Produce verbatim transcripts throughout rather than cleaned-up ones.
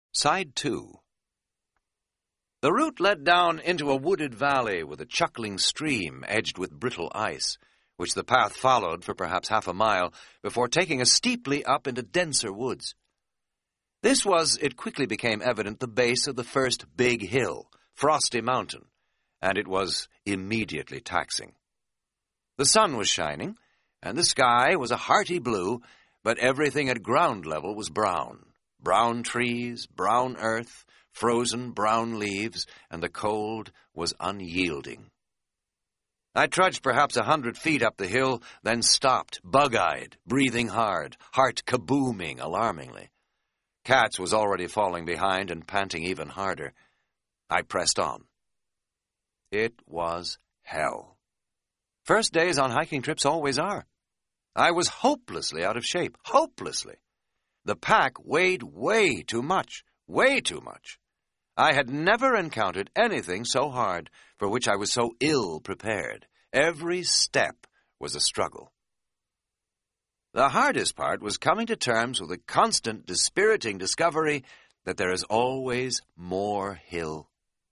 Side two. The route led down into a wooded valley with a chuckling stream edged with brittle ice, which the path followed for perhaps half a mile before taking us steeply up into denser woods. This was, it quickly became evident, the base of the first big hill, Frosty Mountain, and it was immediately taxing. The sun was shining, and the sky was a hearty blue, but everything at ground level was brown. Brown trees, brown earth, frozen brown leaves, and the cold was unyielding. I trudged perhaps a hundred feet up the hill, then stopped, bug-eyed, breathing hard, heart kabooming alarmingly. Katz was already falling behind and panting even harder. I pressed on. It was hell. First days on hiking trips always are. I was hopelessly out of shape, hopelessly. The pack weighed way too much, way too much. I had never encountered anything so hard, for which I was so ill prepared. Every step was a struggle. The hardest part was coming to terms with the constant, dispiriting discovery that there is always more hill.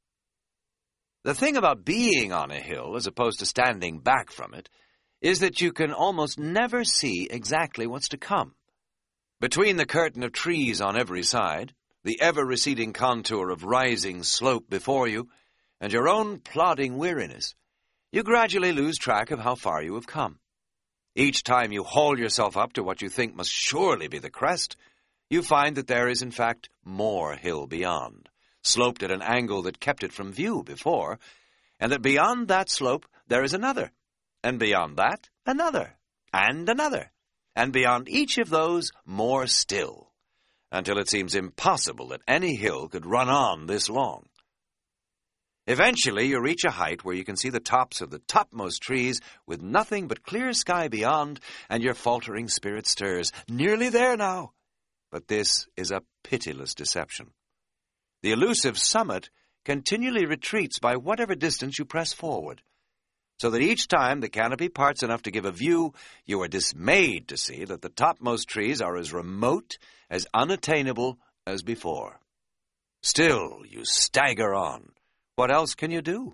The thing about being on a hill, as opposed to standing back from it, is that you can almost never see exactly what's to come. Between the curtain of trees on every side, the ever-receding contour of rising slope before you, and your own plodding weariness, you gradually lose track of how far you have come. Each time you haul yourself up to what you think must surely be the crest, you find that there is in fact more hill beyond, sloped at an angle that kept it from view before, and that beyond that slope there is another, and beyond that another, and another, and beyond each of those more still, until it seems impossible that any hill could run on this long. Eventually you reach a height where you can see the tops of the topmost trees with nothing but clear sky beyond, and your faltering spirit stirs. Nearly there now. But this is a pitiless deception. The elusive summit continually retreats by whatever distance you press forward, so that each time the canopy parts enough to give a view, you are dismayed to see that the topmost trees are as remote, as unattainable as before. Still you stagger on. What else can you do?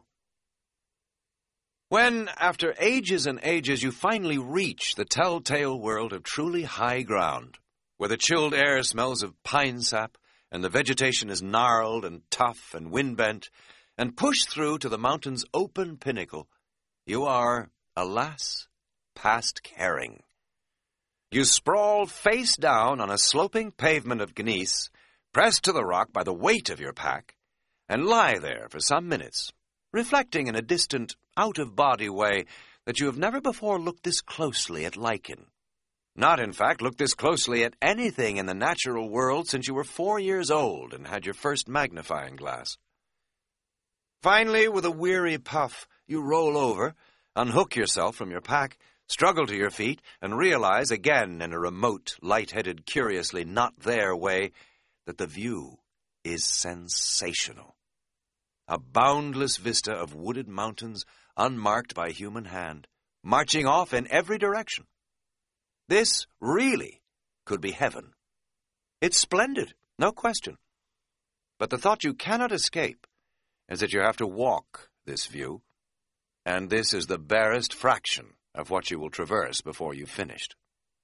When, after ages and ages, you finally reach the telltale world of truly high ground, where the chilled air smells of pine sap, and the vegetation is gnarled and tough and wind-bent, and push through to the mountain's open pinnacle, you are, alas, past caring. You sprawl face down on a sloping pavement of gneiss, pressed to the rock by the weight of your pack, and lie there for some minutes, reflecting in a distant, out-of-body way that you have never before looked this closely at lichen. Not, in fact, looked this closely at anything in the natural world since you were four years old and had your first magnifying glass. Finally, with a weary puff, you roll over, unhook yourself from your pack, struggle to your feet, and realize again in a remote, light-headed, curiously not-there way that the view is sensational. A boundless vista of wooded mountains unmarked by human hand, marching off in every direction. This really could be heaven. It's splendid, no question. But the thought you cannot escape is that you have to walk this view, and this is the barest fraction of what you will traverse before you've finished.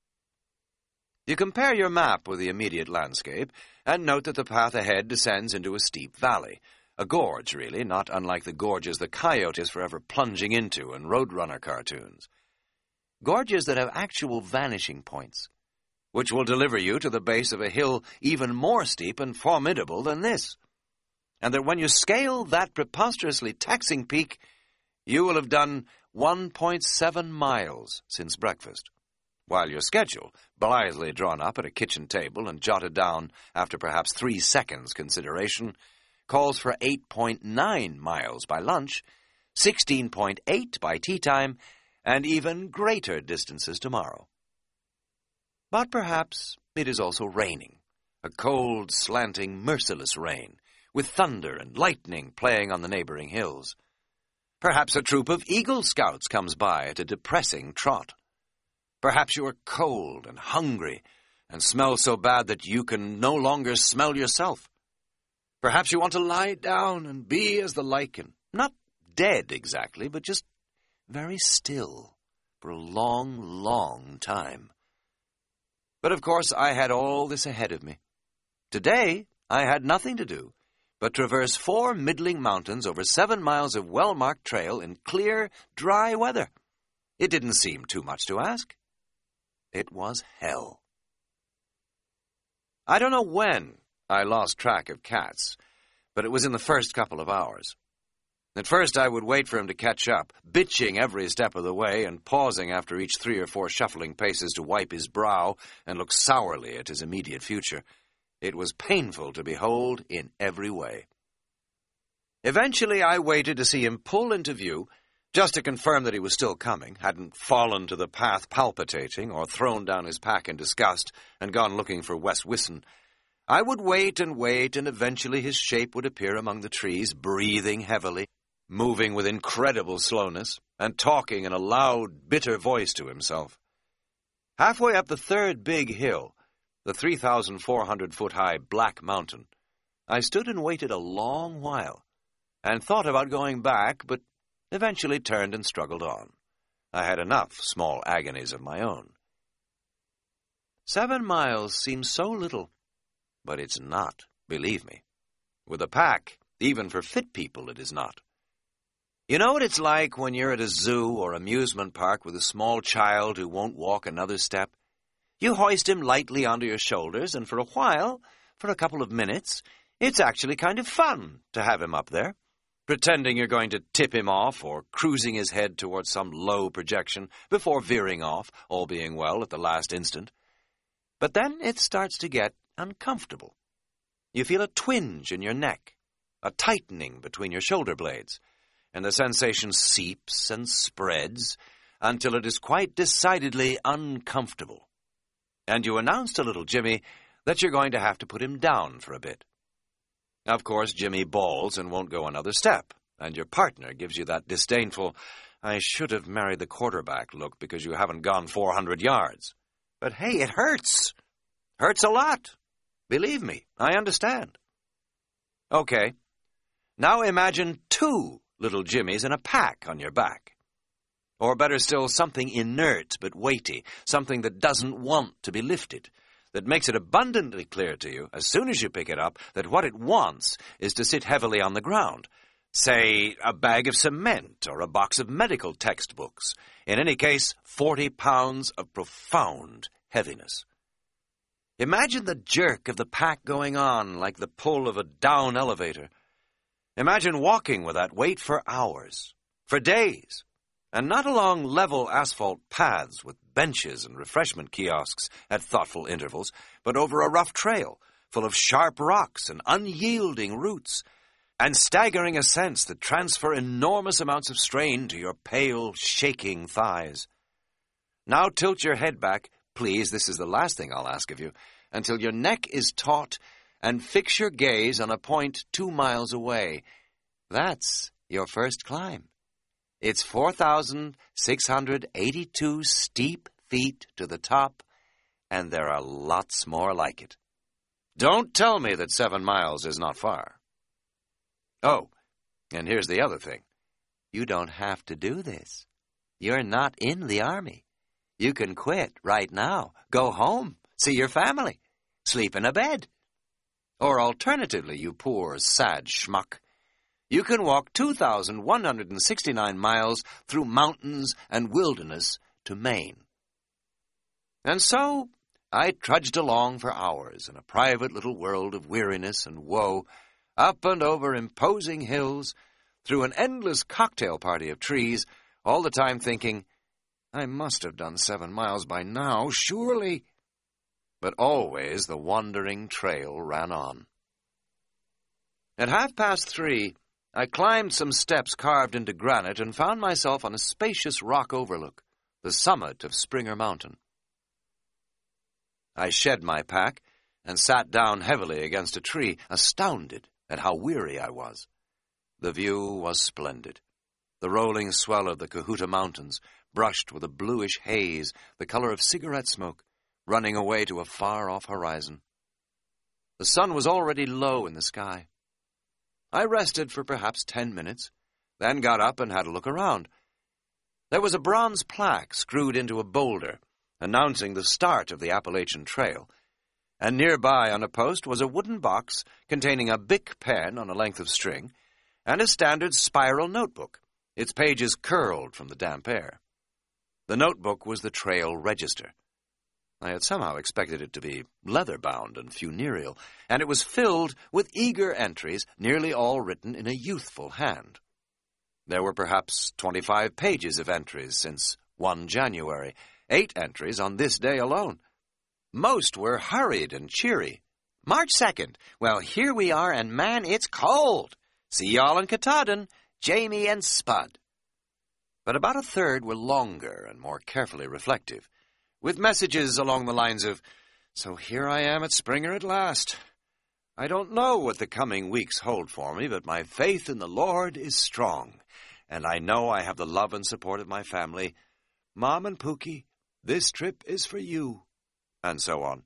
You compare your map with the immediate landscape, and note that the path ahead descends into a steep valley, a gorge, really, not unlike the gorges the coyote is forever plunging into in Roadrunner cartoons. Gorges that have actual vanishing points, which will deliver you to the base of a hill even more steep and formidable than this, and that when you scale that preposterously taxing peak, you will have done one point seven miles since breakfast, while your schedule, blithely drawn up at a kitchen table and jotted down after perhaps three seconds' consideration, calls for eight point nine miles by lunch, sixteen point eight by tea time, and even greater distances tomorrow. But perhaps it is also raining, a cold, slanting, merciless rain, with thunder and lightning playing on the neighboring hills. Perhaps a troop of Eagle Scouts comes by at a depressing trot. Perhaps you are cold and hungry, and smell so bad that you can no longer smell yourself. Perhaps you want to lie down and be as the lichen. Not dead exactly, but just very still for a long, long time. But of course I had all this ahead of me. Today I had nothing to do but traverse four middling mountains over seven miles of well-marked trail in clear, dry weather. It didn't seem too much to ask. It was hell. I don't know when I lost track of Katz, but it was in the first couple of hours. At first I would wait for him to catch up, bitching every step of the way and pausing after each three or four shuffling paces to wipe his brow and look sourly at his immediate future. It was painful to behold in every way. Eventually I waited to see him pull into view, just to confirm that he was still coming, hadn't fallen to the path palpitating or thrown down his pack in disgust and gone looking for Wes Whisson. I would wait and wait, and eventually his shape would appear among the trees, breathing heavily, moving with incredible slowness, and talking in a loud, bitter voice to himself. Halfway up the third big hill, the three thousand four hundred foot high Black Mountain, I stood and waited a long while, and thought about going back, but eventually turned and struggled on. I had enough small agonies of my own. Seven miles seems so little, but it's not, believe me. With a pack, even for fit people, it is not. You know what it's like when you're at a zoo or amusement park with a small child who won't walk another step? You hoist him lightly onto your shoulders, and for a while, for a couple of minutes, it's actually kind of fun to have him up there, pretending you're going to tip him off or cruising his head towards some low projection before veering off, all being well, at the last instant. But then it starts to get uncomfortable. You feel a twinge in your neck, a tightening between your shoulder blades, and the sensation seeps and spreads until it is quite decidedly uncomfortable. And you announce to little Jimmy that you're going to have to put him down for a bit. Of course, Jimmy bawls and won't go another step, and your partner gives you that disdainful, I should have married the quarterback look because you haven't gone four hundred yards. But hey, it hurts. Hurts a lot. Believe me, I understand. Okay, now imagine two little Jimmies in a pack on your back. Or better still, something inert but weighty, something that doesn't want to be lifted, that makes it abundantly clear to you, as soon as you pick it up, that what it wants is to sit heavily on the ground. Say, a bag of cement or a box of medical textbooks. In any case, forty pounds of profound heaviness. Imagine the jerk of the pack going on like the pull of a down elevator. Imagine walking with that weight for hours, for days, and not along level asphalt paths with benches and refreshment kiosks at thoughtful intervals, but over a rough trail full of sharp rocks and unyielding roots, and staggering ascents that transfer enormous amounts of strain to your pale, shaking thighs. Now tilt your head back, please, this is the last thing I'll ask of you, until your neck is taut, and fix your gaze on a point two miles away. That's your first climb. It's four thousand six hundred eighty-two steep feet to the top, and there are lots more like it. Don't tell me that seven miles is not far. Oh, and here's the other thing. You don't have to do this. You're not in the army. You can quit right now, go home, see your family, sleep in a bed. Or alternatively, you poor, sad schmuck, you can walk two thousand one hundred sixty-nine miles through mountains and wilderness to Maine. And so I trudged along for hours in a private little world of weariness and woe, up and over imposing hills, through an endless cocktail party of trees, all the time thinking, I must have done seven miles by now, surely. But always the wandering trail ran on. At half past three, I climbed some steps carved into granite and found myself on a spacious rock overlook, the summit of Springer Mountain. I shed my pack and sat down heavily against a tree, astounded at how weary I was. The view was splendid. The rolling swell of the Cohutta Mountains, brushed with a bluish haze, the color of cigarette smoke, running away to a far-off horizon. The sun was already low in the sky, I rested for perhaps ten minutes, then got up and had a look around. There was a bronze plaque screwed into a boulder, announcing the start of the Appalachian Trail, and nearby on a post was a wooden box containing a Bic pen on a length of string and a standard spiral notebook, its pages curled from the damp air. The notebook was the trail register. I had somehow expected it to be leather-bound and funereal, and it was filled with eager entries, nearly all written in a youthful hand. There were perhaps twenty-five pages of entries since the first of January, eight entries on this day alone. Most were hurried and cheery. March second. Well, here we are, and man, it's cold. See y'all in Katahdin, Jamie and Spud. But about a third were longer and more carefully reflective, with messages along the lines of, "So here I am at Springer at last. I don't know what the coming weeks hold for me, but my faith in the Lord is strong, and I know I have the love and support of my family. Mom and Pookie, this trip is for you," and so on.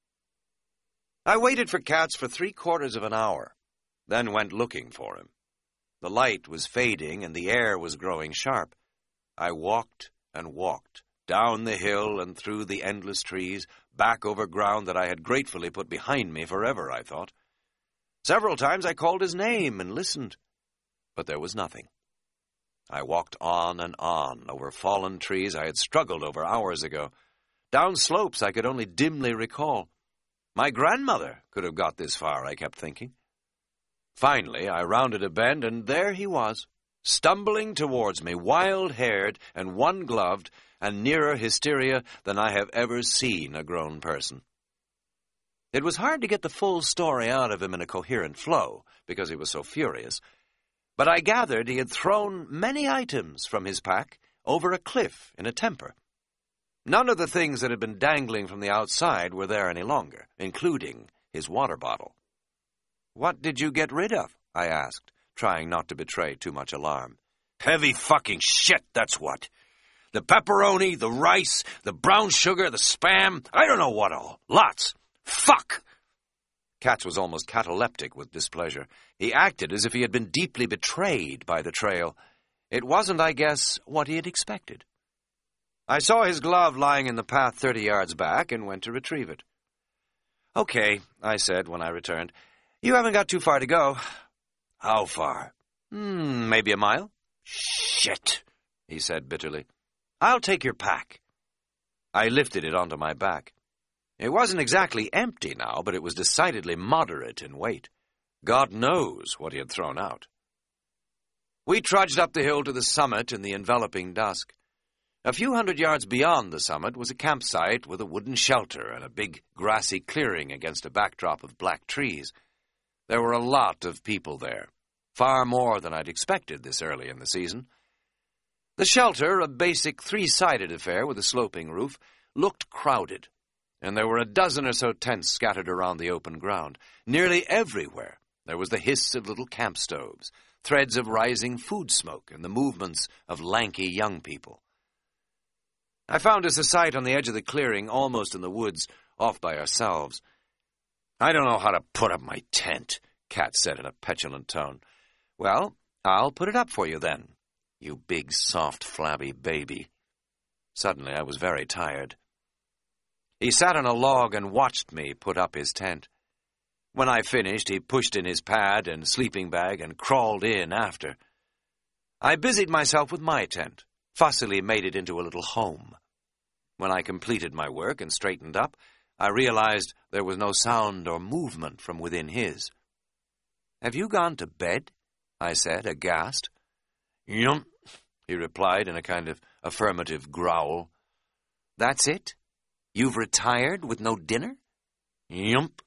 I waited for Katz for three quarters of an hour, then went looking for him. The light was fading and the air was growing sharp. I walked and walked, down the hill and through the endless trees, back over ground that I had gratefully put behind me forever, I thought. Several times I called his name and listened, but there was nothing. I walked on and on over fallen trees I had struggled over hours ago, down slopes I could only dimly recall. My grandmother could have got this far, I kept thinking. Finally, I rounded a bend, and there he was, stumbling towards me, wild-haired and one-gloved, and nearer hysteria than I have ever seen a grown person. It was hard to get the full story out of him in a coherent flow, because he was so furious, but I gathered he had thrown many items from his pack over a cliff in a temper. None of the things that had been dangling from the outside were there any longer, including his water bottle. "What did you get rid of?" I asked, trying not to betray too much alarm. "Heavy fucking shit, that's what. The pepperoni, the rice, the brown sugar, the Spam, I don't know what all. Lots. Fuck!" Katz was almost cataleptic with displeasure. He acted as if he had been deeply betrayed by the trail. It wasn't, I guess, what he had expected. I saw his glove lying in the path thirty yards back and went to retrieve it. "Okay," I said when I returned. "You haven't got too far to go." "How far?" Hmm, maybe a mile." "Shit," he said bitterly. "I'll take your pack." I lifted it onto my back. It wasn't exactly empty now, but it was decidedly moderate in weight. God knows what he had thrown out. We trudged up the hill to the summit in the enveloping dusk. A few hundred yards beyond the summit was a campsite with a wooden shelter and a big grassy clearing against a backdrop of black trees. There were a lot of people there, far more than I'd expected this early in the season. The shelter, a basic three-sided affair with a sloping roof, looked crowded, and there were a dozen or so tents scattered around the open ground. Nearly everywhere there was the hiss of little camp stoves, threads of rising food smoke, and the movements of lanky young people. I found us a site on the edge of the clearing, almost in the woods, off by ourselves. "I don't know how to put up my tent," Katz said in a petulant tone. "Well, I'll put it up for you then, you big, soft, flabby baby." Suddenly I was very tired. He sat on a log and watched me put up his tent. When I finished, he pushed in his pad and sleeping bag and crawled in after. I busied myself with my tent, fussily made it into a little home. When I completed my work and straightened up, I realized there was no sound or movement from within his. "Have you gone to bed?" I said, aghast. "Yum," he replied in a kind of affirmative growl. "That's it? You've retired with no dinner?" "Yump."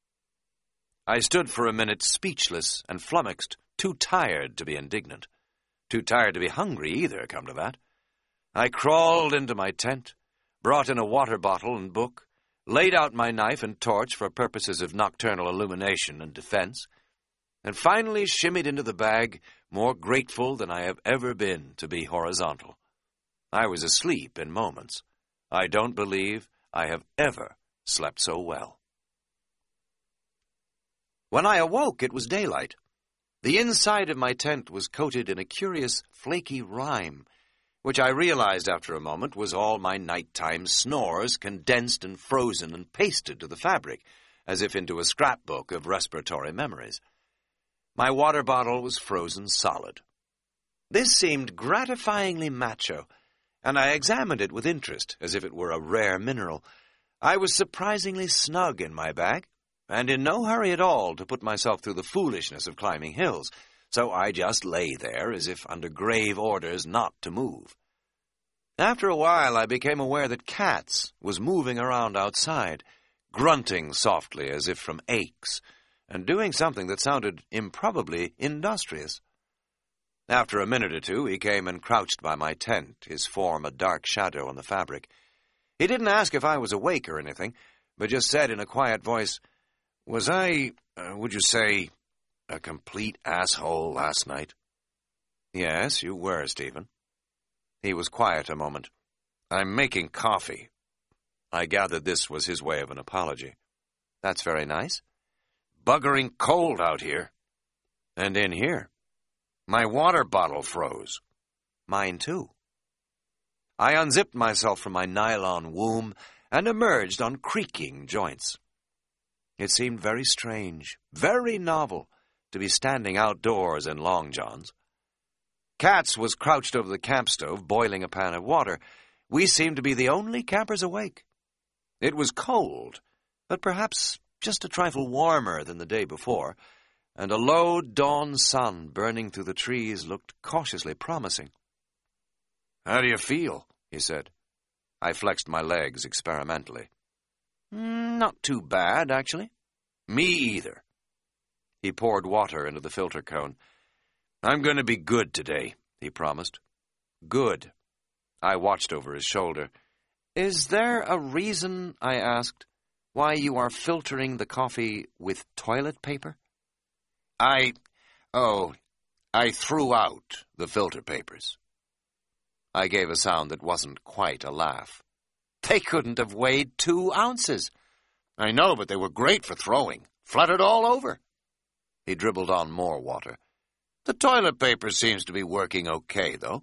I stood for a minute speechless and flummoxed, too tired to be indignant. Too tired to be hungry either, come to that. I crawled into my tent, brought in a water bottle and book, laid out my knife and torch for purposes of nocturnal illumination and defense, and finally shimmied into the bag, more grateful than I have ever been to be horizontal. I was asleep in moments. I don't believe I have ever slept so well. When I awoke, it was daylight. The inside of my tent was coated in a curious, flaky rime, which I realized after a moment was all my nighttime snores condensed and frozen and pasted to the fabric, as if into a scrapbook of respiratory memories. My water bottle was frozen solid. This seemed gratifyingly macho, and I examined it with interest, as if it were a rare mineral. I was surprisingly snug in my bag, and in no hurry at all to put myself through the foolishness of climbing hills, so I just lay there as if under grave orders not to move. After a while, I became aware that Katz was moving around outside, grunting softly as if from aches, and doing something that sounded improbably industrious. After a minute or two, he came and crouched by my tent, his form a dark shadow on the fabric. He didn't ask if I was awake or anything, but just said in a quiet voice, "Was I, uh, would you say, a complete asshole last night?" "Yes, you were, Stephen." He was quiet a moment. "I'm making coffee." I gathered this was his way of an apology. "That's very nice." "Buggering cold out here." "And in here." "My water bottle froze." "Mine, too." I unzipped myself from my nylon womb and emerged on creaking joints. It seemed very strange, very novel, to be standing outdoors in long johns. Katz was crouched over the camp stove, boiling a pan of water. We seemed to be the only campers awake. It was cold, but perhaps just a trifle warmer than the day before, and a low dawn sun burning through the trees looked cautiously promising. "How do you feel?" he said. I flexed my legs experimentally. Mm, "Not too bad, actually." "Me either." He poured water into the filter cone. "I'm going to be good today," he promised. "Good." I watched over his shoulder. "Is there a reason," I asked, "why you are filtering the coffee with toilet paper?" I, oh, I threw out the filter papers." I gave a sound that wasn't quite a laugh. "They couldn't have weighed two ounces." "I know, but they were great for throwing. Flooded all over." He dribbled on more water. "The toilet paper seems to be working okay, though."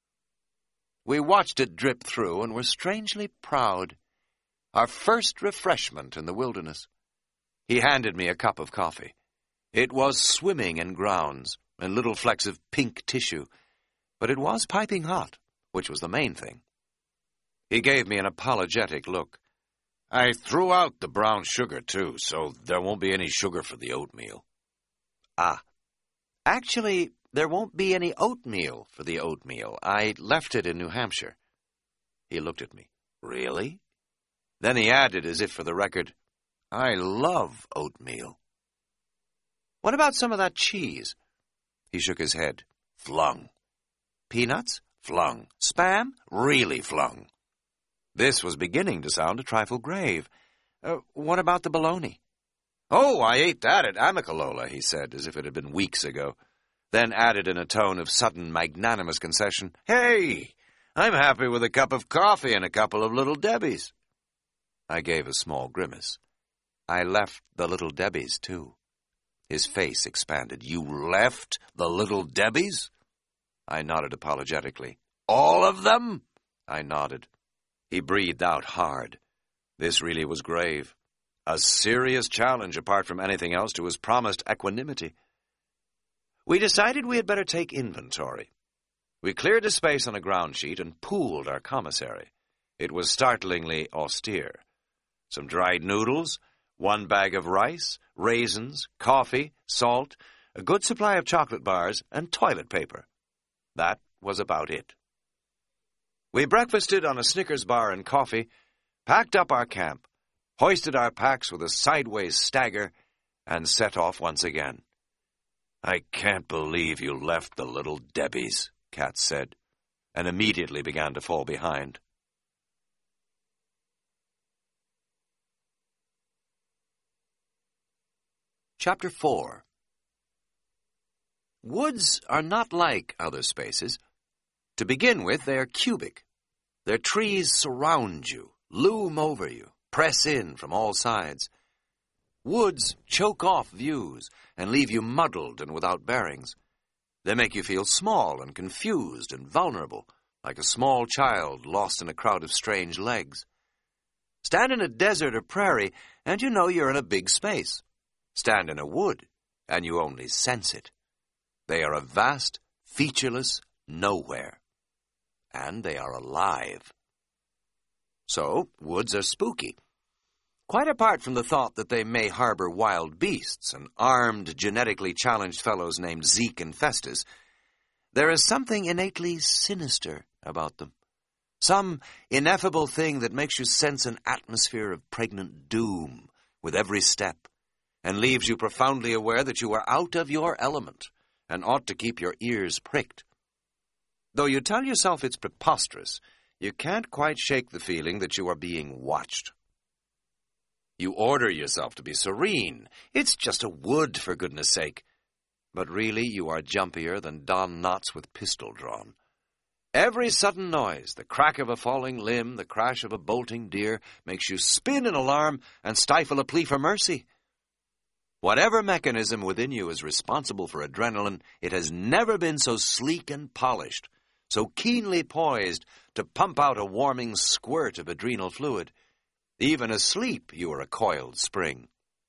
We watched it drip through and were strangely proud. Our first refreshment in the wilderness. He handed me a cup of coffee. It was swimming in grounds and little flecks of pink tissue, but it was piping hot, which was the main thing. He gave me an apologetic look. "I threw out the brown sugar, too, so there won't be any sugar for the oatmeal." "Ah. Actually, there won't be any oatmeal for the oatmeal. I left it in New Hampshire." He looked at me. "Really?" Then he added, as if for the record, "I love oatmeal." "What about some of that cheese?" He shook his head. "Flung." "Peanuts?" "Flung." "Spam?" "Really flung." This was beginning to sound a trifle grave. Uh, what about the bologna?" "Oh, I ate that at Amicalola," he said, as if it had been weeks ago, then added in a tone of sudden magnanimous concession, "Hey, I'm happy with a cup of coffee and a couple of Little Debbies." I gave a small grimace. "I left the Little Debbies, too." His face expanded. "You left the Little Debbies?" I nodded apologetically. "All of them?" I nodded. He breathed out hard. This really was grave. A serious challenge, apart from anything else, to his promised equanimity. We decided we had better take inventory. We cleared a space on a ground sheet and pooled our commissary. It was startlingly austere. Some dried noodles, one bag of rice, raisins, coffee, salt, a good supply of chocolate bars, and toilet paper. That was about it. We breakfasted on a Snickers bar and coffee, packed up our camp, hoisted our packs with a sideways stagger, and set off once again. "I can't believe you left the Little Debbies," Katz said, and immediately began to fall behind. Chapter four. Woods are not like other spaces. To begin with, they are cubic. Their trees surround you, loom over you, press in from all sides. Woods choke off views and leave you muddled and without bearings. They make you feel small and confused and vulnerable, like a small child lost in a crowd of strange legs. Stand in a desert or prairie, and you know you're in a big space. Stand in a wood, and you only sense it. They are a vast, featureless nowhere. And they are alive. So, woods are spooky. Quite apart from the thought that they may harbor wild beasts and armed, genetically challenged fellows named Zeke and Festus, there is something innately sinister about them. Some ineffable thing that makes you sense an atmosphere of pregnant doom with every step, and leaves you profoundly aware that you are out of your element and ought to keep your ears pricked. Though you tell yourself it's preposterous, you can't quite shake the feeling that you are being watched. You order yourself to be serene. It's just a wood, for goodness sake. But really you are jumpier than Don Knotts with pistol drawn. Every sudden noise, the crack of a falling limb, the crash of a bolting deer, makes you spin in alarm and stifle a plea for mercy. Whatever mechanism within you is responsible for adrenaline, it has never been so sleek and polished, so keenly poised to pump out a warming squirt of adrenal fluid. Even asleep, you are a coiled spring.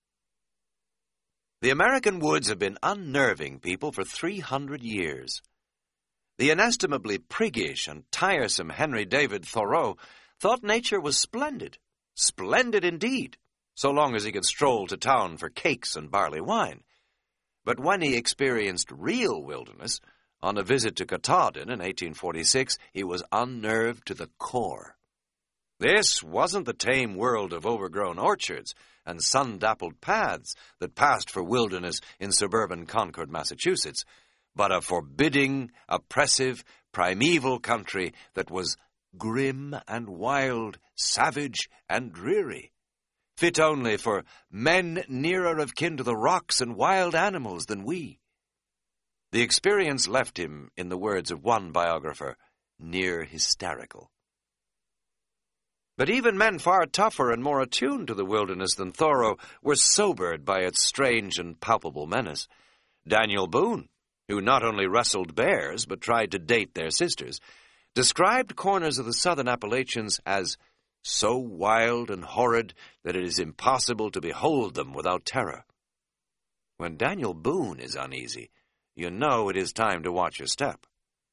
The American woods have been unnerving people for three hundred years. The inestimably priggish and tiresome Henry David Thoreau thought nature was splendid, splendid indeed, so long as he could stroll to town for cakes and barley wine. But when he experienced real wilderness, on a visit to Katahdin in eighteen forty-six, he was unnerved to the core. This wasn't the tame world of overgrown orchards and sun-dappled paths that passed for wilderness in suburban Concord, Massachusetts, but a forbidding, oppressive, primeval country that was grim and wild, savage and dreary, fit only for men nearer of kin to the rocks and wild animals than we. The experience left him, in the words of one biographer, near hysterical. But even men far tougher and more attuned to the wilderness than Thoreau were sobered by its strange and palpable menace. Daniel Boone, who not only wrestled bears but tried to date their sisters, described corners of the southern Appalachians as so wild and horrid that it is impossible to behold them without terror. When Daniel Boone is uneasy, you know it is time to watch your step.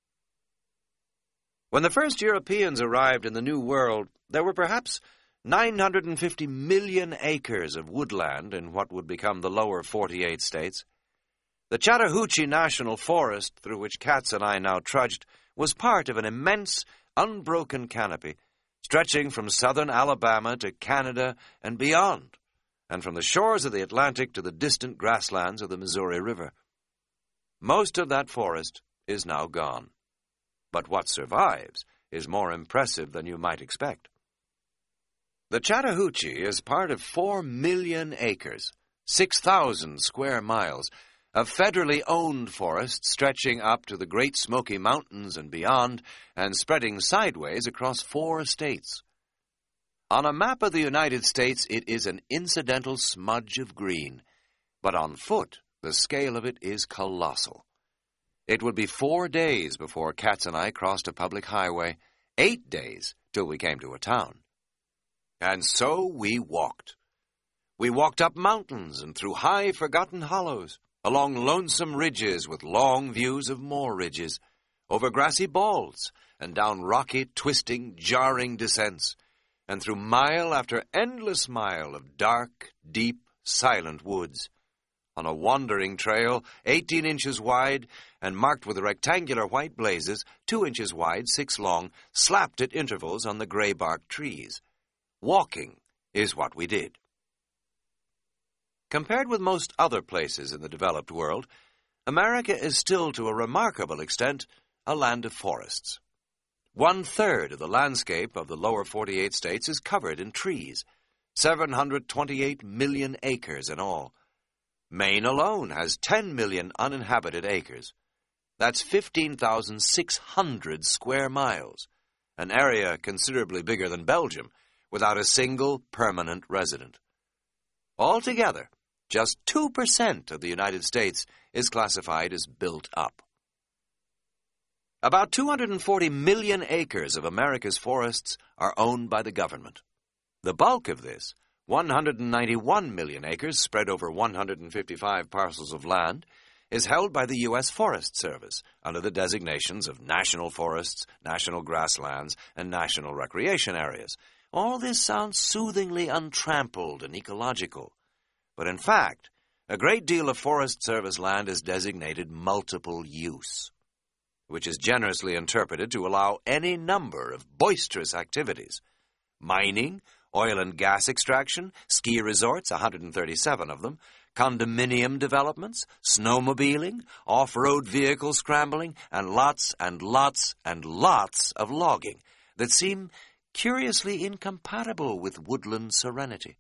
When the first Europeans arrived in the New World, there were perhaps nine hundred fifty million acres of woodland in what would become the lower forty-eight states. The Chattahoochee National Forest, through which Katz and I now trudged, was part of an immense, unbroken canopy, stretching from southern Alabama to Canada and beyond, and from the shores of the Atlantic to the distant grasslands of the Missouri River. Most of that forest is now gone. But what survives is more impressive than you might expect. The Chattahoochee is part of four million acres, six thousand square miles, of federally owned forest stretching up to the Great Smoky Mountains and beyond, and spreading sideways across four states. On a map of the United States, it is an incidental smudge of green, but on foot, the scale of it is colossal. It would be four days before Katz and I crossed a public highway, eight days till we came to a town. And so we walked. We walked up mountains and through high, forgotten hollows, along lonesome ridges with long views of more ridges, over grassy balds and down rocky, twisting, jarring descents, and through mile after endless mile of dark, deep, silent woods, on a wandering trail, eighteen inches wide and marked with rectangular white blazes, two inches wide, six long, slapped at intervals on the gray-bark trees. Walking is what we did. Compared with most other places in the developed world, America is still, to a remarkable extent, a land of forests. One-third of the landscape of the lower forty-eight states is covered in trees, seven hundred twenty-eight million acres in all. Maine alone has ten million uninhabited acres. That's fifteen thousand six hundred square miles, an area considerably bigger than Belgium, without a single permanent resident. Altogether, just two percent of the United States is classified as built up. About two hundred forty million acres of America's forests are owned by the government. The bulk of this, one hundred ninety-one million acres spread over one hundred fifty-five parcels of land, is held by the U S Forest Service under the designations of national forests, national grasslands, and national recreation areas. All this sounds soothingly untrampled and ecological. But in fact, a great deal of Forest Service land is designated multiple use, which is generously interpreted to allow any number of boisterous activities. Mining, oil and gas extraction, ski resorts, one hundred thirty-seven of them, condominium developments, snowmobiling, off-road vehicle scrambling, and lots and lots and lots of logging that seem curiously incompatible with woodland serenity.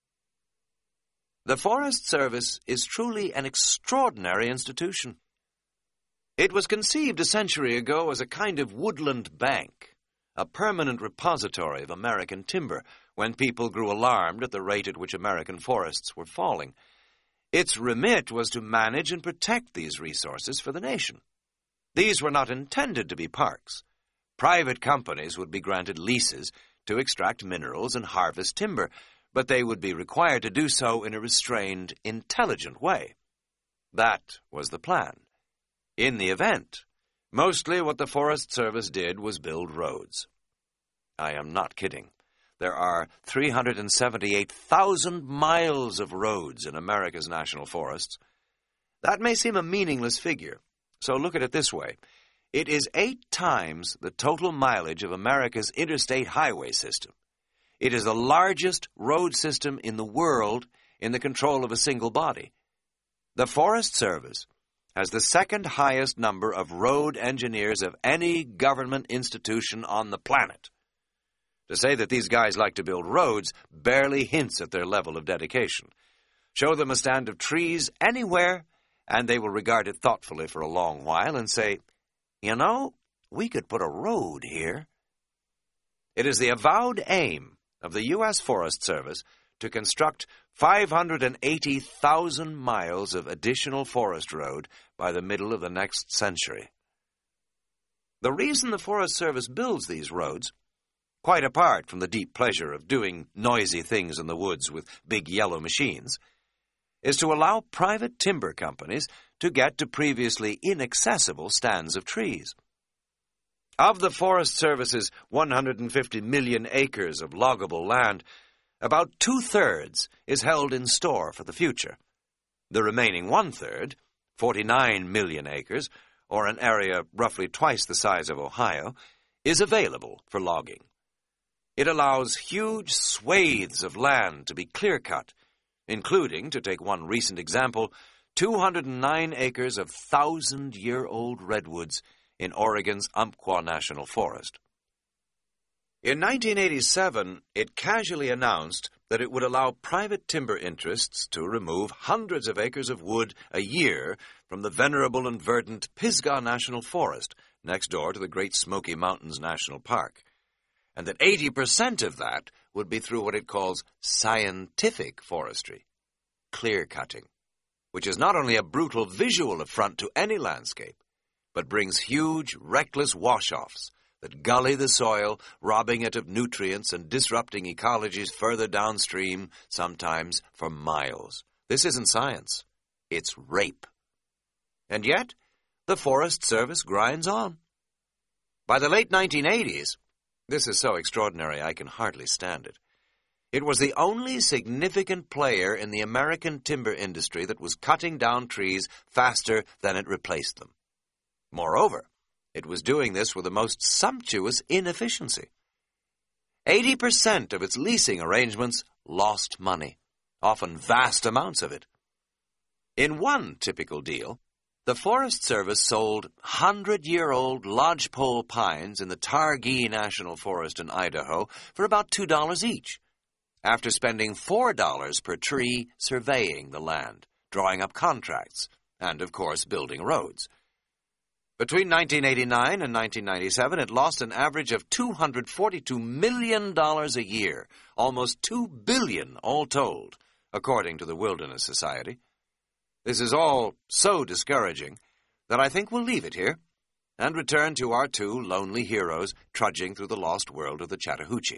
The Forest Service is truly an extraordinary institution. It was conceived a century ago as a kind of woodland bank, a permanent repository of American timber, when people grew alarmed at the rate at which American forests were falling. Its remit was to manage and protect these resources for the nation. These were not intended to be parks. Private companies would be granted leases to extract minerals and harvest timber, but they would be required to do so in a restrained, intelligent way. That was the plan. In the event, mostly what the Forest Service did was build roads. I am not kidding. There are three hundred seventy-eight thousand miles of roads in America's national forests. That may seem a meaningless figure, so look at it this way. It is eight times the total mileage of America's interstate highway system. It is the largest road system in the world in the control of a single body. The Forest Service has the second highest number of road engineers of any government institution on the planet. To say that these guys like to build roads barely hints at their level of dedication. Show them a stand of trees anywhere, and they will regard it thoughtfully for a long while and say, "You know, we could put a road here." It is the avowed aim of the U S Forest Service to construct five hundred eighty thousand miles of additional forest road by the middle of the next century. The reason the Forest Service builds these roads, quite apart from the deep pleasure of doing noisy things in the woods with big yellow machines, is to allow private timber companies to get to previously inaccessible stands of trees. Of the Forest Service's one hundred fifty million acres of loggable land, about two-thirds is held in store for the future. The remaining one-third, forty-nine million acres, or an area roughly twice the size of Ohio, is available for logging. It allows huge swathes of land to be clear-cut, including, to take one recent example, two hundred nine acres of thousand-year-old redwoods in Oregon's Umpqua National Forest. In nineteen eighty-seven, it casually announced that it would allow private timber interests to remove hundreds of acres of wood a year from the venerable and verdant Pisgah National Forest, next door to the Great Smoky Mountains National Park, and that eighty percent of that would be through what it calls scientific forestry, clear-cutting, which is not only a brutal visual affront to any landscape, but brings huge, reckless wash-offs that gully the soil, robbing it of nutrients and disrupting ecologies further downstream, sometimes for miles. This isn't science. It's rape. And yet, the Forest Service grinds on. By the late nineteen eighties, this is so extraordinary I can hardly stand it, it was the only significant player in the American timber industry that was cutting down trees faster than it replaced them. Moreover, it was doing this with the most sumptuous inefficiency. Eighty percent of its leasing arrangements lost money, often vast amounts of it. In one typical deal, the Forest Service sold hundred-year-old lodgepole pines in the Targhee National Forest in Idaho for about two dollars each, after spending four dollars per tree surveying the land, drawing up contracts, and, of course, building roads. Between nineteen eighty-nine and nineteen ninety-seven, it lost an average of two hundred forty-two million dollars a year, almost two billion dollars all told, according to the Wilderness Society. This is all so discouraging that I think we'll leave it here and return to our two lonely heroes trudging through the lost world of the Chattahoochee.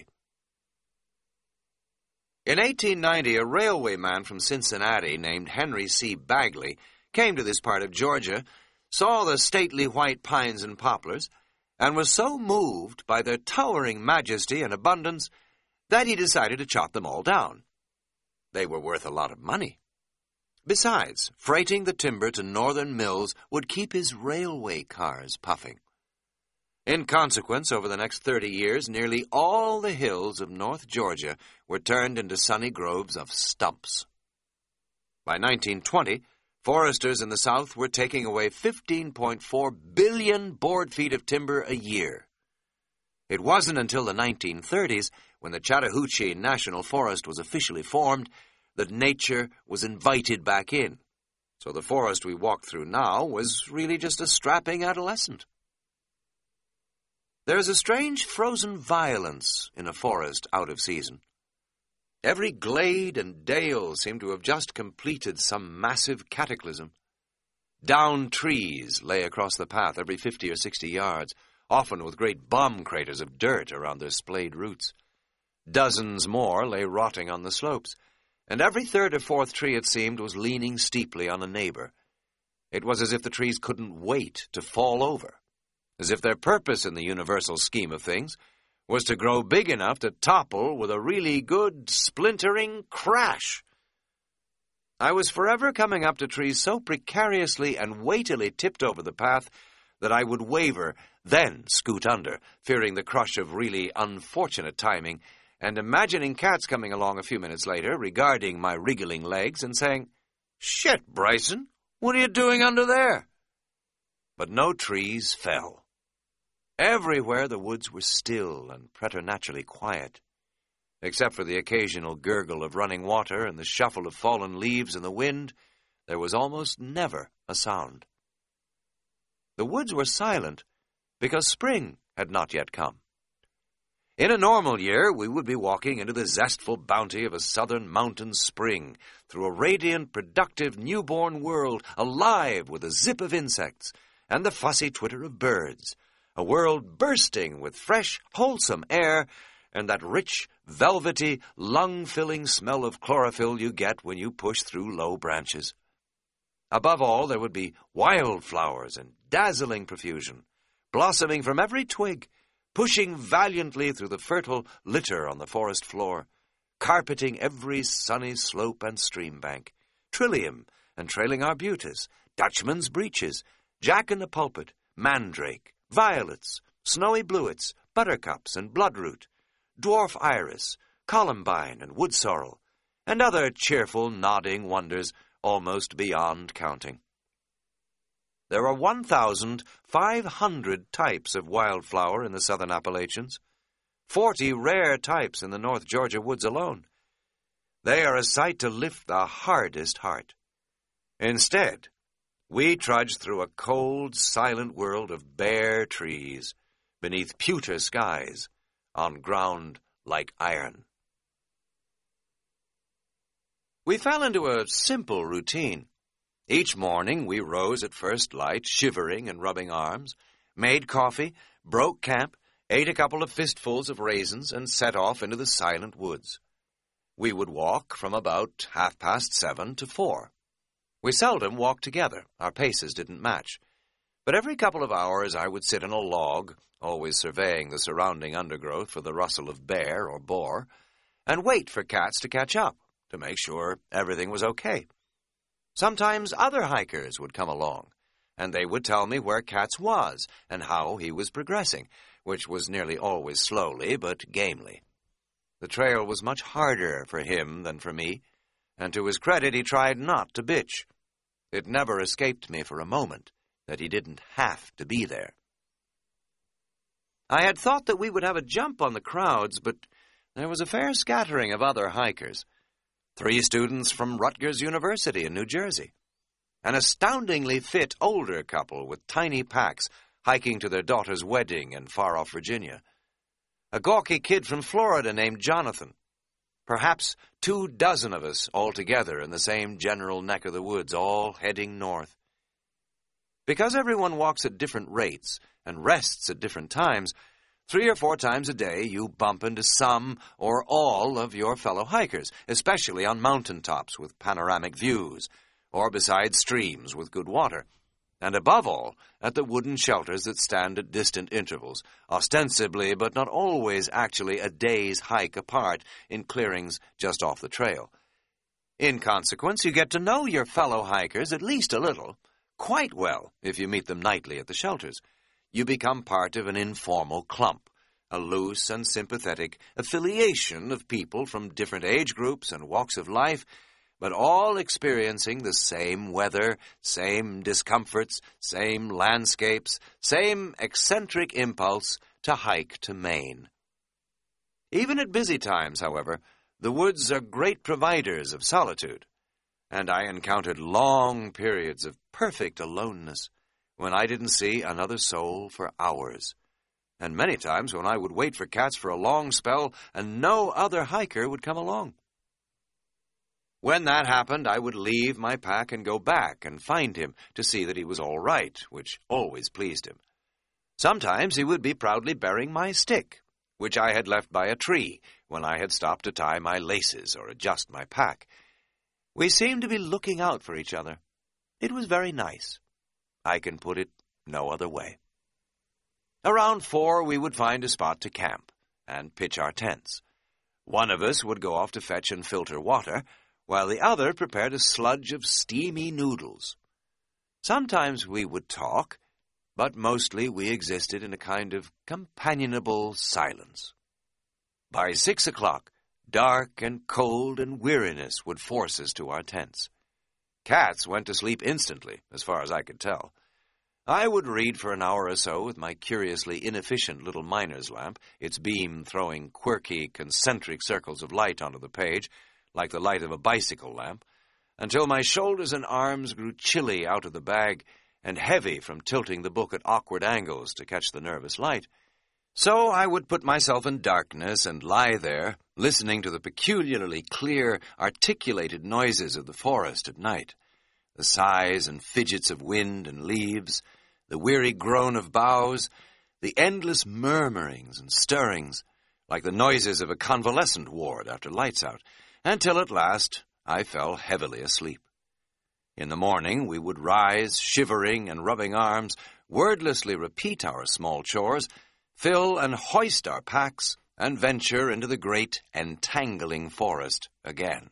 In eighteen ninety, a railway man from Cincinnati named Henry C. Bagley came to this part of Georgia, saw the stately white pines and poplars, and was so moved by their towering majesty and abundance that he decided to chop them all down. They were worth a lot of money. Besides, freighting the timber to northern mills would keep his railway cars puffing. In consequence, over the next thirty years, nearly all the hills of North Georgia were turned into sunny groves of stumps. By nineteen twenty, foresters in the South were taking away fifteen point four billion board feet of timber a year. It wasn't until the nineteen thirties, when the Chattahoochee National Forest was officially formed, that nature was invited back in. So the forest we walk through now was really just a strapping adolescent. There is a strange frozen violence in a forest out of season. Every glade and dale seemed to have just completed some massive cataclysm. Downed trees lay across the path every fifty or sixty yards, often with great bomb craters of dirt around their splayed roots. Dozens more lay rotting on the slopes, and every third or fourth tree, it seemed, was leaning steeply on a neighbor. It was as if the trees couldn't wait to fall over, as if their purpose in the universal scheme of things was to grow big enough to topple with a really good splintering crash. I was forever coming up to trees so precariously and weightily tipped over the path that I would waver, then scoot under, fearing the crush of really unfortunate timing, and imagining cats coming along a few minutes later, regarding my wriggling legs and saying, "Shit, Bryson, what are you doing under there?" But no trees fell. Everywhere the woods were still and preternaturally quiet. Except for the occasional gurgle of running water and the shuffle of fallen leaves in the wind, there was almost never a sound. The woods were silent because spring had not yet come. In a normal year, we would be walking into the zestful bounty of a southern mountain spring, through a radiant, productive, newborn world, alive with a zip of insects and the fussy twitter of birds, a world bursting with fresh, wholesome air and that rich, velvety, lung-filling smell of chlorophyll you get when you push through low branches. Above all, there would be wildflowers in dazzling profusion, blossoming from every twig, pushing valiantly through the fertile litter on the forest floor, carpeting every sunny slope and stream bank, trillium and trailing arbutus, Dutchman's breeches, jack-in-the-pulpit, mandrake, violets, snowy bluets, buttercups and bloodroot, dwarf iris, columbine and wood sorrel, and other cheerful, nodding wonders almost beyond counting. There are one thousand five hundred types of wildflower in the southern Appalachians, forty rare types in the North Georgia woods alone. They are a sight to lift the hardest heart. Instead, we trudge through a cold, silent world of bare trees, beneath pewter skies, on ground like iron. We fell into a simple routine. Each morning we rose at first light, shivering and rubbing arms, made coffee, broke camp, ate a couple of fistfuls of raisins, and set off into the silent woods. We would walk from about half past seven to four. We seldom walked together. Our paces didn't match. But every couple of hours I would sit on a log, always surveying the surrounding undergrowth for the rustle of bear or boar, and wait for cats to catch up, to make sure everything was okay. Sometimes other hikers would come along, and they would tell me where Katz was and how he was progressing, which was nearly always slowly but gamely. The trail was much harder for him than for me, and to his credit he tried not to bitch. It never escaped me for a moment that he didn't have to be there. I had thought that we would have a jump on the crowds, but there was a fair scattering of other hikers. Three students from Rutgers University in New Jersey, an astoundingly fit older couple with tiny packs hiking to their daughter's wedding in far-off Virginia, a gawky kid from Florida named Jonathan, Perhaps two dozen of us all together in the same general neck of the woods, all heading north. Because everyone walks at different rates and rests at different times, three or four times a day you bump into some or all of your fellow hikers, especially on mountain tops with panoramic views, or beside streams with good water, and above all, at the wooden shelters that stand at distant intervals, ostensibly but not always actually a day's hike apart in clearings just off the trail. In consequence, you get to know your fellow hikers at least a little, quite well if you meet them nightly at the shelters. You become part of an informal clump, a loose and sympathetic affiliation of people from different age groups and walks of life, but all experiencing the same weather, same discomforts, same landscapes, same eccentric impulse to hike to Maine. Even at busy times, however, the woods are great providers of solitude, and I encountered long periods of perfect aloneness when I didn't see another soul for hours, and many times when I would wait for Katz for a long spell and no other hiker would come along. When that happened, I would leave my pack and go back and find him to see that he was all right, which always pleased him. Sometimes he would be proudly bearing my stick, which I had left by a tree when I had stopped to tie my laces or adjust my pack. We seemed to be looking out for each other. It was very nice. I can put it no other way. Around four, we would find a spot to camp and pitch our tents. One of us would go off to fetch and filter water, while the other prepared a sludge of steamy noodles. Sometimes we would talk, but mostly we existed in a kind of companionable silence. By six o'clock, dark and cold and weariness would force us to our tents. Katz went to sleep instantly, as far as I could tell. I would read for an hour or so with my curiously inefficient little miner's lamp, its beam throwing quirky, concentric circles of light onto the page, like the light of a bicycle lamp, until my shoulders and arms grew chilly out of the bag and heavy from tilting the book at awkward angles to catch the nervous light. So I would put myself in darkness and lie there, listening to the peculiarly clear, articulated noises of the forest at night, the sighs and fidgets of wind and leaves, the weary groan of boughs, the endless murmurings and stirrings, like the noises of a convalescent ward after lights out, until at last I fell heavily asleep. In the morning we would rise, shivering and rubbing arms, wordlessly repeat our small chores, fill and hoist our packs, and venture into the great entangling forest again.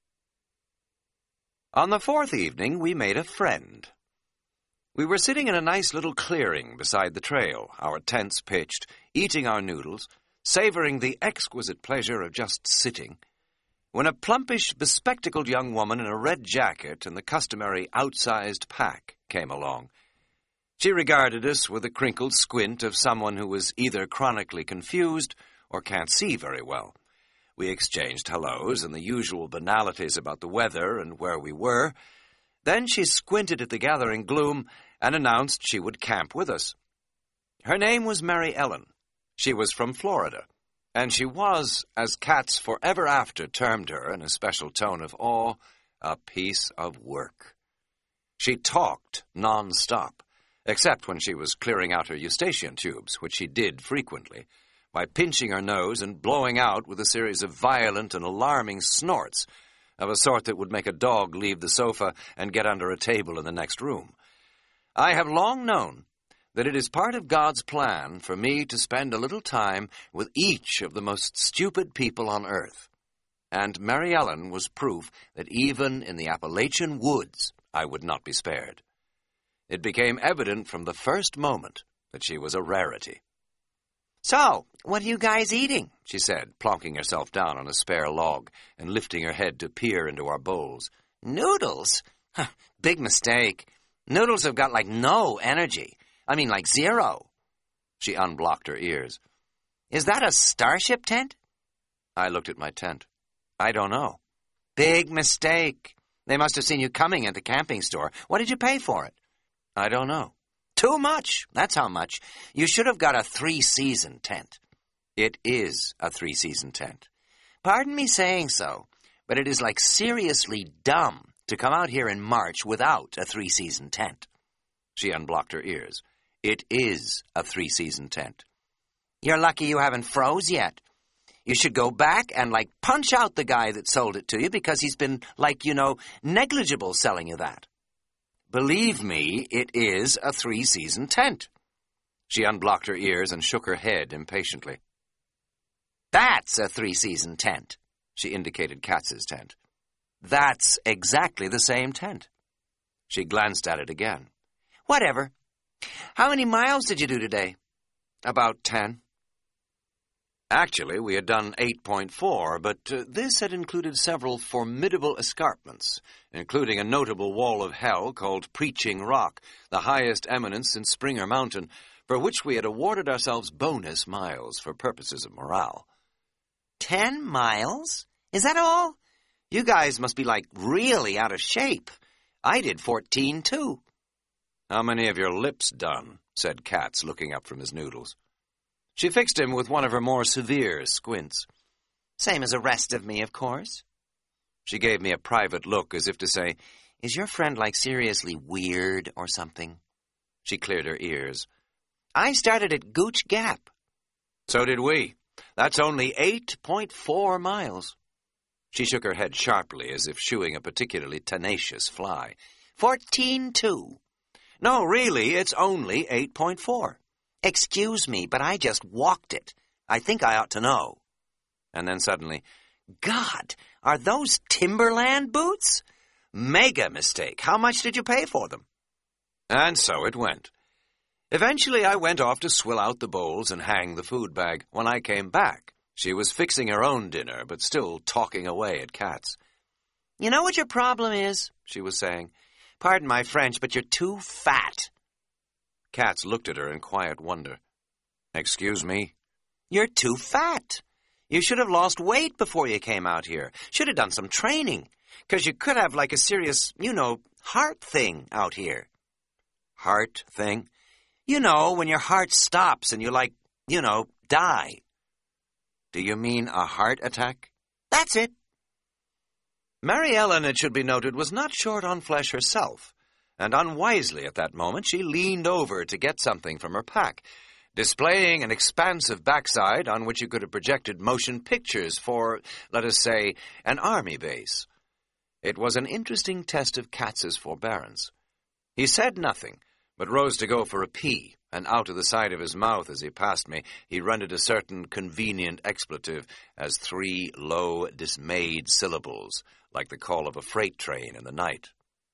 On the fourth evening we made a friend. We were sitting in a nice little clearing beside the trail, our tents pitched, eating our noodles, savoring the exquisite pleasure of just sitting, when a plumpish, bespectacled young woman in a red jacket and the customary outsized pack came along. She regarded us with the crinkled squint of someone who was either chronically confused or can't see very well. We exchanged hellos and the usual banalities about the weather and where we were. Then she squinted at the gathering gloom and announced she would camp with us. Her name was Mary Ellen. She was from Florida, and she was, as Katz forever after termed her in a special tone of awe, a piece of work. She talked non-stop, except when she was clearing out her eustachian tubes, which she did frequently, by pinching her nose and blowing out with a series of violent and alarming snorts, of a sort that would make a dog leave the sofa and get under a table in the next room. I have long known that it is part of God's plan for me to spend a little time with each of the most stupid people on earth, and Mary Ellen was proof that even in the Appalachian woods I would not be spared. It became evident from the first moment that she was a rarity. "So, what are you guys eating?" she said, plonking herself down on a spare log and lifting her head to peer into our bowls. "Noodles? Huh, big mistake. Noodles have got, like, no energy. I mean, like zero." She unblocked her ears. "Is that a Starship tent?" I looked at my tent. "I don't know." "Big mistake. They must have seen you coming at the camping store. What did you pay for it?" "I don't know." "Too much. That's how much. You should have got a three-season tent." "It is a three-season tent." Pardon me saying so, but it is like seriously dumb to come out here in March without a three-season tent. She unblocked her ears. It is a three-season tent. You're lucky you haven't froze yet. You should go back and, like, punch out the guy that sold it to you because he's been, like, you know, negligible selling you that. Believe me, it is a three-season tent. She unblocked her ears and shook her head impatiently. That's a three-season tent. She indicated Katz's tent. That's exactly the same tent. She glanced at it again. Whatever. How many miles did you do today? About ten. Actually, we had done eight point four, but uh, this had included several formidable escarpments, including a notable wall of hell called Preaching Rock, the highest eminence in Springer Mountain, for which we had awarded ourselves bonus miles for purposes of morale. Ten miles? Is that all? You guys must be, like, really out of shape. I did fourteen, too. How many have your lips done? Said Katz, looking up from his noodles. She fixed him with one of her more severe squints. Same as the rest of me, of course. She gave me a private look as if to say, Is your friend, like, seriously weird or something? She cleared her ears. I started at Gooch Gap. So did we. That's only eight point four miles. She shook her head sharply as if shooing a particularly tenacious fly. Fourteen, two. No, really, it's only eight point four. Excuse me, but I just walked it. I think I ought to know. And then suddenly, God, are those Timberland boots? Mega mistake. How much did you pay for them? And so it went. Eventually, I went off to swill out the bowls and hang the food bag. When I came back, she was fixing her own dinner, but still talking away at Katz. You know what your problem is? She was saying. Pardon my French, but you're too fat. Katz looked at her in quiet wonder. Excuse me? You're too fat. You should have lost weight before you came out here. Should have done some training. Because you could have, like, a serious, you know, heart thing out here. Heart thing? You know, when your heart stops and you, like, you know, die. Do you mean a heart attack? That's it. Mary Ellen, it should be noted, was not short on flesh herself, and unwisely at that moment she leaned over to get something from her pack, displaying an expansive backside on which you could have projected motion pictures for, let us say, an army base. It was an interesting test of Katz's forbearance. He said nothing, but rose to go for a pee, and out of the side of his mouth as he passed me, he rendered a certain convenient expletive as three low, dismayed syllables, like the call of a freight train in the night.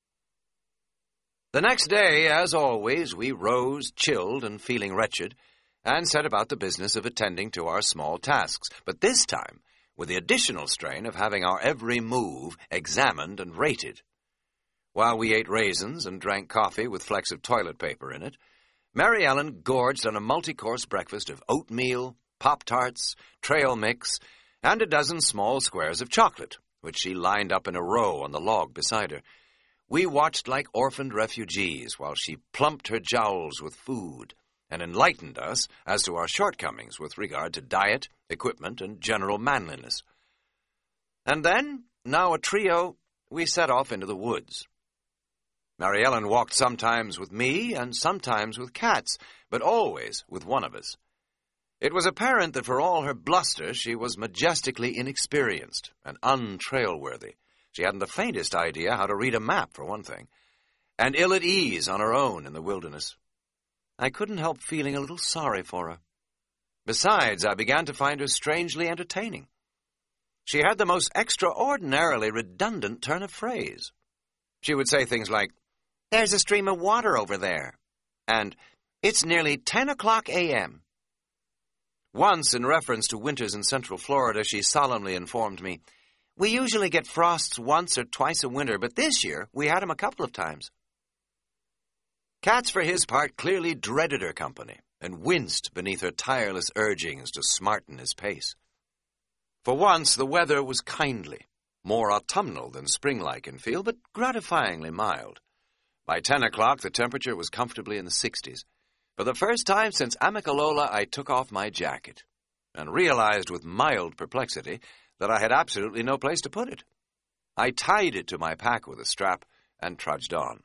The next day, as always, we rose, chilled and feeling wretched, and set about the business of attending to our small tasks, but this time with the additional strain of having our every move examined and rated. While we ate raisins and drank coffee with flecks of toilet paper in it, Mary Ellen gorged on a multi-course breakfast of oatmeal, Pop-Tarts, trail mix, and a dozen small squares of chocolate, which she lined up in a row on the log beside her. We watched like orphaned refugees while she plumped her jowls with food and enlightened us as to our shortcomings with regard to diet, equipment, and general manliness. And then, now a trio, we set off into the woods. Mary Ellen walked sometimes with me and sometimes with Katz, but always with one of us. It was apparent that for all her bluster, she was majestically inexperienced and untrailworthy. She hadn't the faintest idea how to read a map, for one thing, and ill at ease on her own in the wilderness. I couldn't help feeling a little sorry for her. Besides, I began to find her strangely entertaining. She had the most extraordinarily redundant turn of phrase. She would say things like, "There's a stream of water over there," and "It's nearly ten o'clock a m" Once, in reference to winters in Central Florida, she solemnly informed me, "We usually get frosts once or twice a winter, but this year we had 'em a couple of times." Katz, for his part, clearly dreaded her company and winced beneath her tireless urgings to smarten his pace. For once, the weather was kindly, more autumnal than spring-like in feel, but gratifyingly mild. By ten o'clock, the temperature was comfortably in the sixties. For the first time since Amicalola, I took off my jacket and realized with mild perplexity that I had absolutely no place to put it. I tied it to my pack with a strap and trudged on.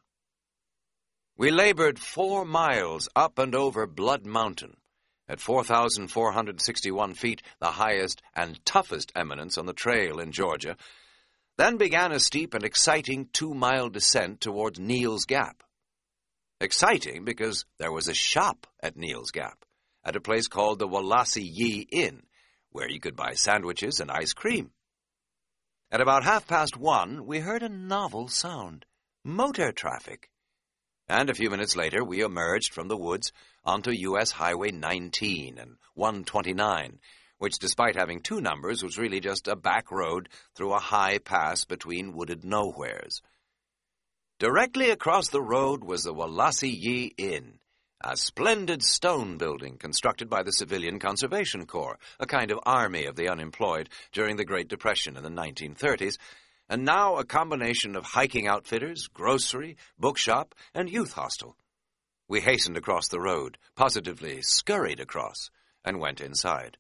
We labored four miles up and over Blood Mountain, at four thousand four hundred sixty-one feet, the highest and toughest eminence on the trail in Georgia, then began a steep and exciting two-mile descent towards Neal's Gap. Exciting because there was a shop at Neal's Gap, at a place called the Wallace Yee Inn, where you could buy sandwiches and ice cream. At about half past one, we heard a novel sound, motor traffic. And a few minutes later, we emerged from the woods onto U S Highway nineteen and one twenty-nine, which, despite having two numbers, was really just a back road through a high pass between wooded nowheres. Directly across the road was the Wallace Yee Inn, a splendid stone building constructed by the Civilian Conservation Corps, a kind of army of the unemployed during the Great Depression in the nineteen thirties, and now a combination of hiking outfitters, grocery, bookshop, and youth hostel. We hastened across the road, positively scurried across, and went inside.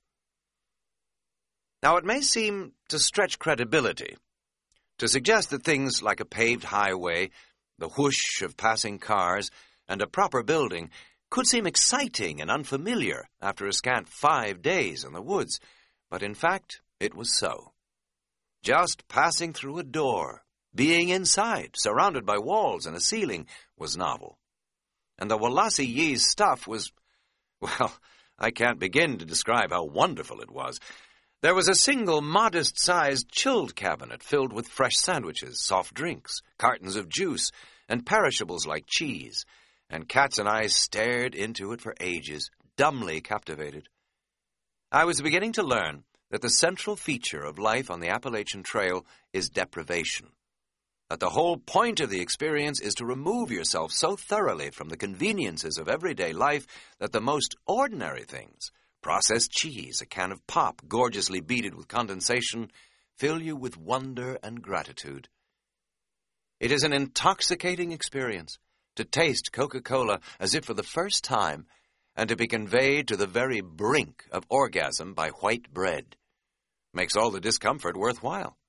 Now, it may seem to stretch credibility to suggest that things like a paved highway, the whoosh of passing cars, and a proper building could seem exciting and unfamiliar after a scant five days in the woods, but in fact it was so. Just passing through a door, being inside, surrounded by walls and a ceiling, was novel. And the Wallace Yee's stuff was, well, I can't begin to describe how wonderful it was. There was a single modest-sized chilled cabinet filled with fresh sandwiches, soft drinks, cartons of juice, and perishables like cheese, and Katz and I stared into it for ages, dumbly captivated. I was beginning to learn that the central feature of life on the Appalachian Trail is deprivation, that the whole point of the experience is to remove yourself so thoroughly from the conveniences of everyday life that the most ordinary things, processed cheese, a can of pop gorgeously beaded with condensation, fill you with wonder and gratitude. It is an intoxicating experience to taste Coca-Cola as if for the first time, and to be conveyed to the very brink of orgasm by white bread. Makes all the discomfort worthwhile.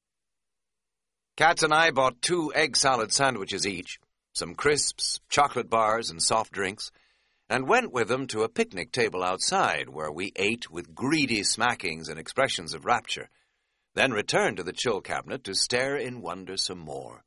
Katz and I bought two egg salad sandwiches each, some crisps, chocolate bars, and soft drinks, and went with them to a picnic table outside, where we ate with greedy smackings and expressions of rapture, then returned to the chill cabinet to stare in wonder some more.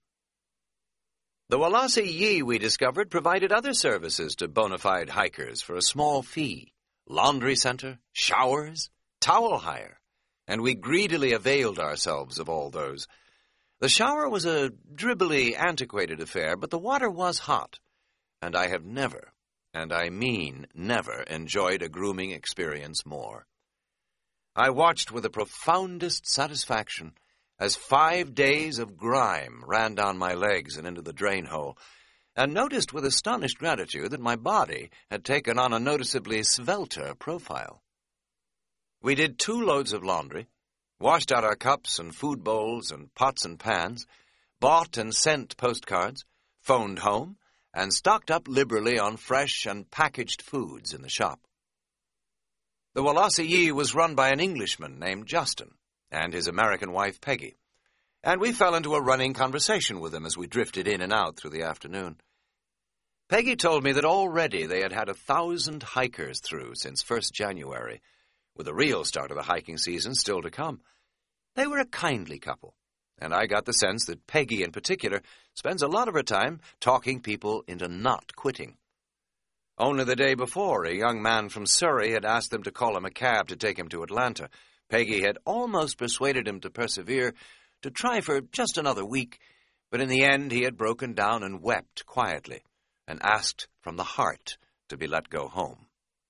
The Wallace Yee, we discovered, provided other services to bona fide hikers for a small fee: laundry center, showers, towel hire, and we greedily availed ourselves of all those. The shower was a dribbly, antiquated affair, but the water was hot, and I have never, and I mean never, enjoyed a grooming experience more. I watched with the profoundest satisfaction as five days of grime ran down my legs and into the drain hole, and noticed with astonished gratitude that my body had taken on a noticeably svelter profile. We did two loads of laundry, washed out our cups and food bowls and pots and pans, bought and sent postcards, phoned home, and stocked up liberally on fresh and packaged foods in the shop. The Wallace Yee was run by an Englishman named Justin and his American wife Peggy, and we fell into a running conversation with them as we drifted in and out through the afternoon. Peggy told me that already they had had a thousand hikers through since first January, with the real start of the hiking season still to come. They were a kindly couple, and I got the sense that Peggy in particular spends a lot of her time talking people into not quitting. Only the day before, a young man from Surrey had asked them to call him a cab to take him to Atlanta. Peggy had almost persuaded him to persevere, to try for just another week, but in the end he had broken down and wept quietly, and asked from the heart to be let go home.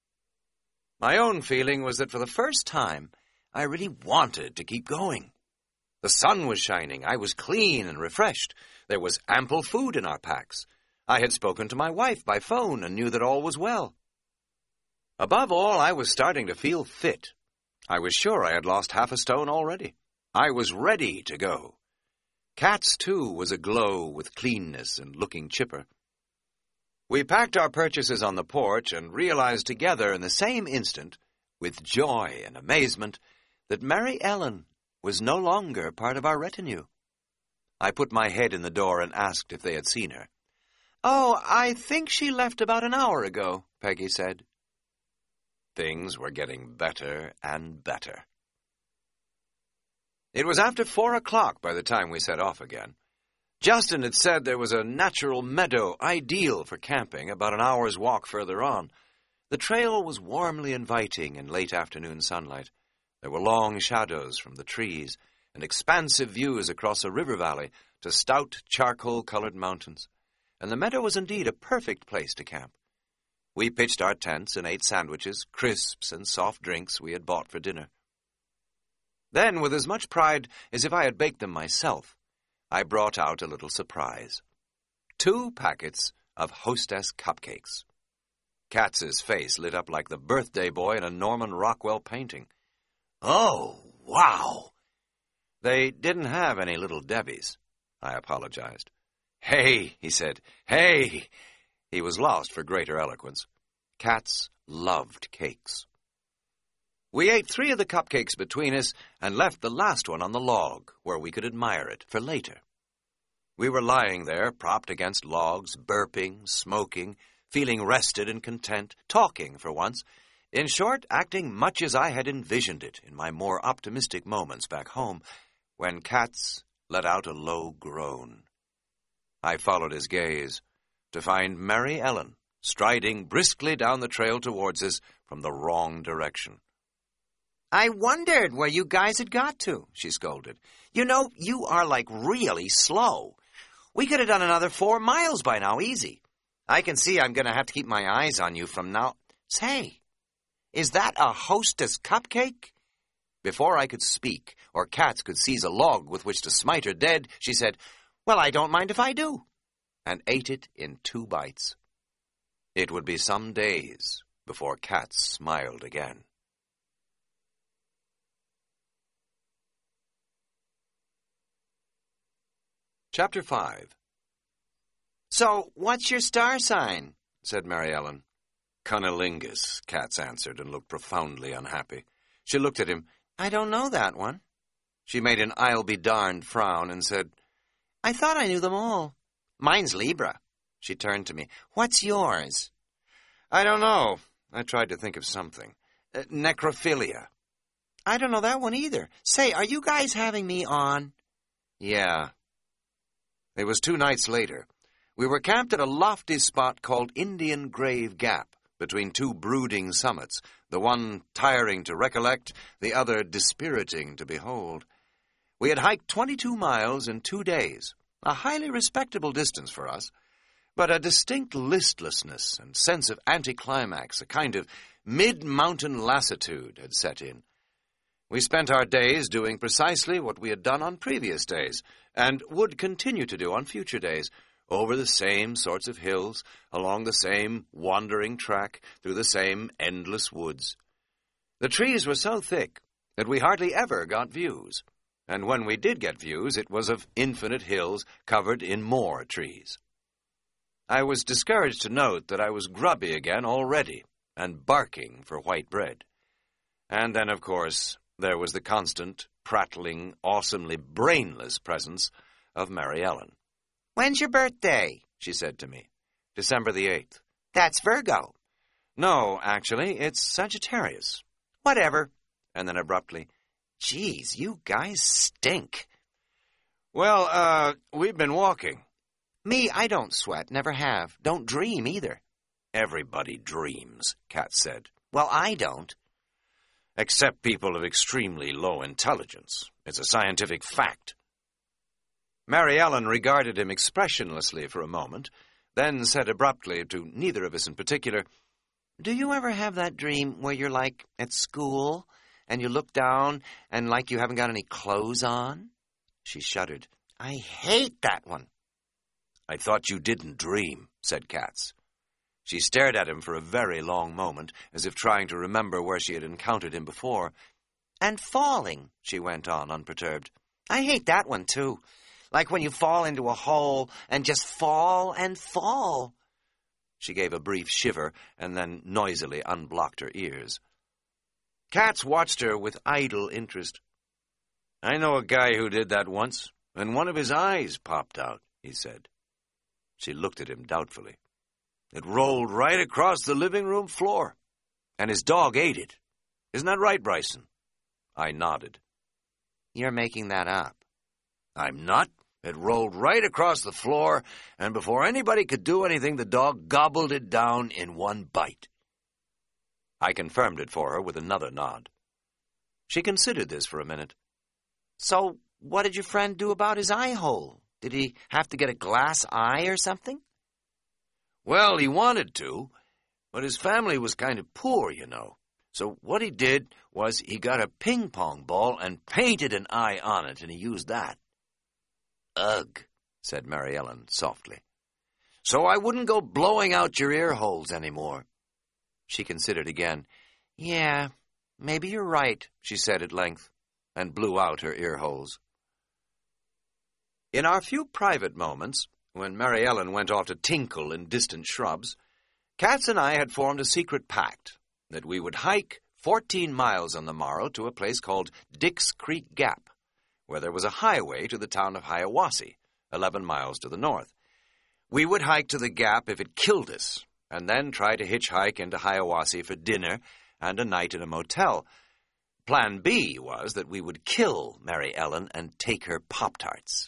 My own feeling was that for the first time I really wanted to keep going. The sun was shining, I was clean and refreshed, there was ample food in our packs. I had spoken to my wife by phone and knew that all was well. Above all, I was starting to feel fit. I was sure I had lost half a stone already. I was ready to go. Katz, too, was aglow with cleanness and looking chipper. We packed our purchases on the porch and realized together in the same instant, with joy and amazement, that Mary Ellen was no longer part of our retinue. I put my head in the door and asked if they had seen her. "Oh, I think she left about an hour ago," Peggy said. Things were getting better and better. It was after four o'clock by the time we set off again. Justin had said there was a natural meadow ideal for camping about an hour's walk further on. The trail was warmly inviting in late afternoon sunlight. There were long shadows from the trees and expansive views across a river valley to stout charcoal-colored mountains, and the meadow was indeed a perfect place to camp. We pitched our tents and ate sandwiches, crisps, and soft drinks we had bought for dinner. Then, with as much pride as if I had baked them myself, I brought out a little surprise. Two packets of Hostess cupcakes. Katz's face lit up like the birthday boy in a Norman Rockwell painting. "Oh, wow!" They didn't have any Little Debbies. I apologized. "Hey," he said, "hey!" He was lost for greater eloquence. Katz loved cakes. We ate three of the cupcakes between us and left the last one on the log, where we could admire it for later. We were lying there, propped against logs, burping, smoking, feeling rested and content, talking for once, in short, acting much as I had envisioned it in my more optimistic moments back home, when Katz let out a low groan. I followed his gaze to find Mary Ellen striding briskly down the trail towards us from the wrong direction. "I wondered where you guys had got to," she scolded. "You know, you are like really slow. We could have done another four miles by now, easy. I can see I'm going to have to keep my eyes on you from now. Say, is that a Hostess cupcake?" Before I could speak, or Katz could seize a log with which to smite her dead, she said, "Well, I don't mind if I do," and ate it in two bites. It would be some days before Katz smiled again. Chapter five. "So, what's your star sign?" said Mary Ellen. "Cunnilingus," Katz answered, and looked profoundly unhappy. She looked at him. "I don't know that one." She made an I'll-be-darned frown and said, "I thought I knew them all." "Mine's Libra." She turned to me. "What's yours?" "I don't know." I tried to think of something. Uh, necrophilia. "I don't know that one either. Say, are you guys having me on?" "Yeah." It was two nights later. We were camped at a lofty spot called Indian Grave Gap, between two brooding summits, the one tiring to recollect, the other dispiriting to behold. We had hiked twenty-two miles in two days, a highly respectable distance for us, but a distinct listlessness and sense of anticlimax, a kind of mid-mountain lassitude, had set in. We spent our days doing precisely what we had done on previous days, and would continue to do on future days, over the same sorts of hills, along the same wandering track, through the same endless woods. The trees were so thick that we hardly ever got views, and when we did get views, it was of infinite hills covered in more trees. I was discouraged to note that I was grubby again already, and barking for white bread. And then, of course, there was the constant, prattling, awesomely brainless presence of Mary Ellen. "When's your birthday?" she said to me. "December the eighth. "That's Virgo." "No, actually, it's Sagittarius." "Whatever." And then abruptly, "Geez, you guys stink." "Well, uh, we've been walking." "Me, I don't sweat, never have. Don't dream either." "Everybody dreams," Katz said. "Well, I don't." "Except people of extremely low intelligence. It's a scientific fact." Mary Ellen regarded him expressionlessly for a moment, then said abruptly to neither of us in particular, "Do you ever have that dream where you're, like, at school, and you look down, and like you haven't got any clothes on?" She shuddered. "I hate that one." "I thought you didn't dream," said Katz. She stared at him for a very long moment, as if trying to remember where she had encountered him before. "And falling," she went on, unperturbed. "I hate that one, too. Like when you fall into a hole and just fall and fall." She gave a brief shiver and then noisily unblocked her ears. Katz watched her with idle interest. I know a guy who did that once, and one of his eyes popped out, he said. She looked at him doubtfully. It rolled right across the living room floor, and his dog ate it. Isn't that right, Bryson? I nodded. You're making that up. I'm not. It rolled right across the floor, and before anybody could do anything, the dog gobbled it down in one bite. I confirmed it for her with another nod. She considered this for a minute. So, what did your friend do about his eye hole? Did he have to get a glass eye or something? Well, he wanted to, but his family was kind of poor, you know. So what he did was he got a ping-pong ball and painted an eye on it, and he used that. Ugh, said Mary Ellen softly. So I wouldn't go blowing out your ear holes anymore. She considered again. Yeah, maybe you're right, she said at length, and blew out her ear holes. In our few private moments, when Mary Ellen went off to tinkle in distant shrubs, Katz and I had formed a secret pact that we would hike fourteen miles on the morrow to a place called Dick's Creek Gap, where there was a highway to the town of Hiawassee, eleven miles to the north. We would hike to the gap if it killed us, and then try to hitchhike into Hiawassee for dinner and a night in a motel. Plan B was that we would kill Mary Ellen and take her Pop-Tarts.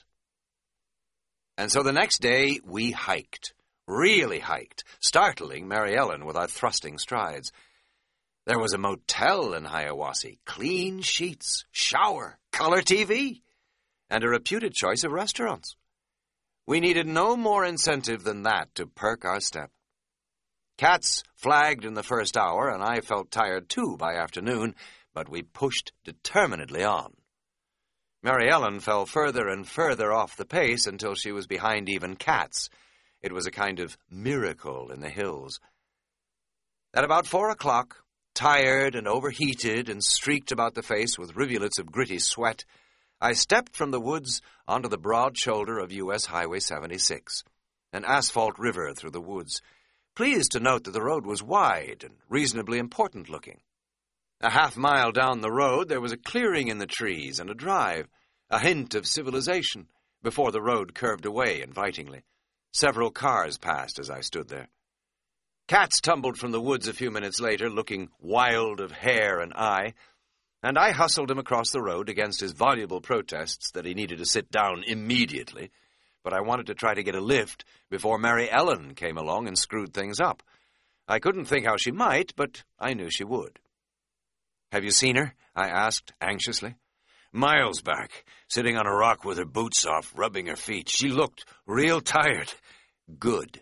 And so the next day we hiked, really hiked, startling Mary Ellen with our thrusting strides. There was a motel in Hiawassee, clean sheets, shower, color T V, and a reputed choice of restaurants. We needed no more incentive than that to perk our step. Katz flagged in the first hour, and I felt tired too by afternoon, but we pushed determinedly on. Mary Ellen fell further and further off the pace until she was behind even Katz. It was a kind of miracle in the hills. At about four o'clock, tired and overheated and streaked about the face with rivulets of gritty sweat, I stepped from the woods onto the broad shoulder of U S Highway seventy-six, an asphalt river through the woods, pleased to note that the road was wide and reasonably important-looking. A half mile down the road there was a clearing in the trees and a drive, a hint of civilization, before the road curved away invitingly. Several cars passed as I stood there. Katz tumbled from the woods a few minutes later, looking wild of hair and eye, and I hustled him across the road against his voluble protests that he needed to sit down immediately, but I wanted to try to get a lift before Mary Ellen came along and screwed things up. I couldn't think how she might, but I knew she would. "Have you seen her?" I asked anxiously. "Miles back, sitting on a rock with her boots off, rubbing her feet. She looked real tired." "Good."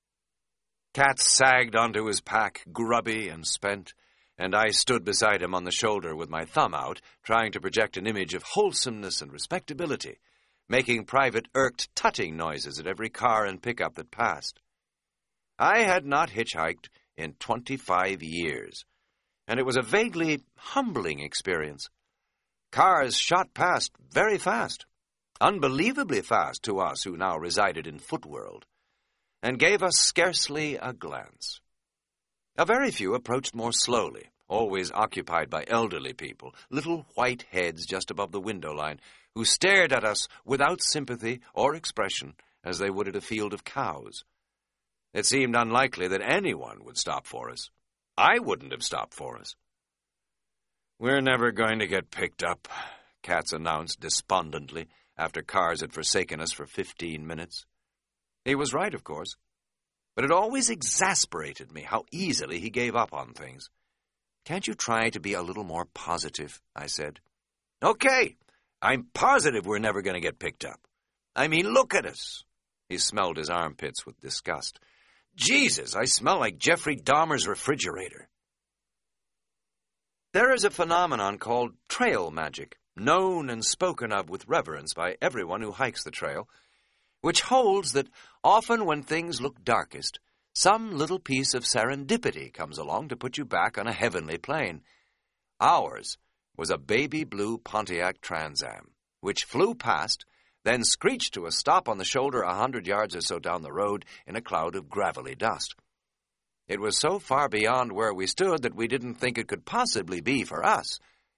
Katz sagged onto his pack, grubby and spent, and I stood beside him on the shoulder with my thumb out, trying to project an image of wholesomeness and respectability, making private irked tutting noises at every car and pickup that passed. I had not hitchhiked in twenty-five years, and it was a vaguely humbling experience. Cars shot past very fast, unbelievably fast to us who now resided in Footworld, and gave us scarcely a glance. A very few approached more slowly, always occupied by elderly people, little white heads just above the window line, who stared at us without sympathy or expression as they would at a field of cows. It seemed unlikely that anyone would stop for us. I wouldn't have stopped for us. "We're never going to get picked up," Katz announced despondently after cars had forsaken us for fifteen minutes. He was right, of course, but it always exasperated me how easily he gave up on things. "Can't you try to be a little more positive?" I said. "Okay, I'm positive we're never going to get picked up. I mean, look at us." He smelled his armpits with disgust. "Jesus, I smell like Jeffrey Dahmer's refrigerator." There is a phenomenon called trail magic, known and spoken of with reverence by everyone who hikes the trail, which holds that often when things look darkest, some little piece of serendipity comes along to put you back on a heavenly plane. Ours was a baby blue Pontiac Trans Am, which flew past, then screeched to a stop on the shoulder a hundred yards or so down the road in a cloud of gravelly dust. It was so far beyond where we stood that we didn't think it could possibly be for us.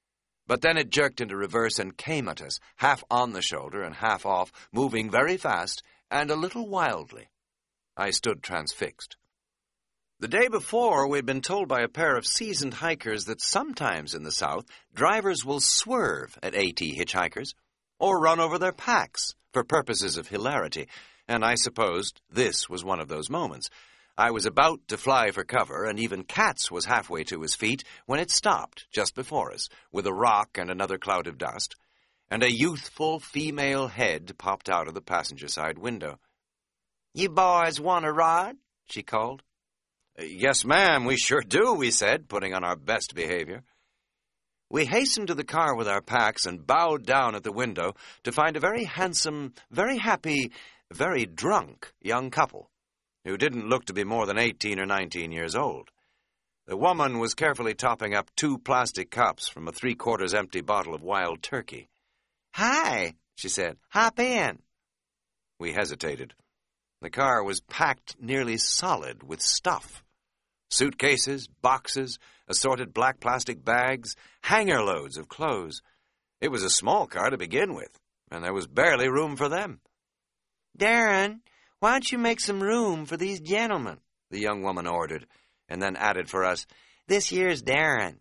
But then it jerked into reverse and came at us, half on the shoulder and half off, moving very fast and a little wildly. I stood transfixed. The day before, we'd been told by a pair of seasoned hikers that sometimes in the South, drivers will swerve at AT hitchhikers or run over their packs for purposes of hilarity, and I supposed this was one of those moments. I was about to fly for cover, and even Katz was halfway to his feet when it stopped just before us, with a rock and another cloud of dust, and a youthful female head popped out of the passenger side window. "You boys want a ride?" she called. "Yes, ma'am, we sure do," we said, putting on our best behavior. We hastened to the car with our packs and bowed down at the window to find a very handsome, very happy, very drunk young couple, who didn't look to be more than eighteen or nineteen years old. The woman was carefully topping up two plastic cups from a three-quarters empty bottle of wild turkey. "Hi," she said. "Hop in." We hesitated. The car was packed nearly solid with stuff. Suitcases, boxes, assorted black plastic bags, hanger loads of clothes. It was a small car to begin with, and there was barely room for them. "Darren, why don't you make some room for these gentlemen?" the young woman ordered, and then added for us, "This year's Darren."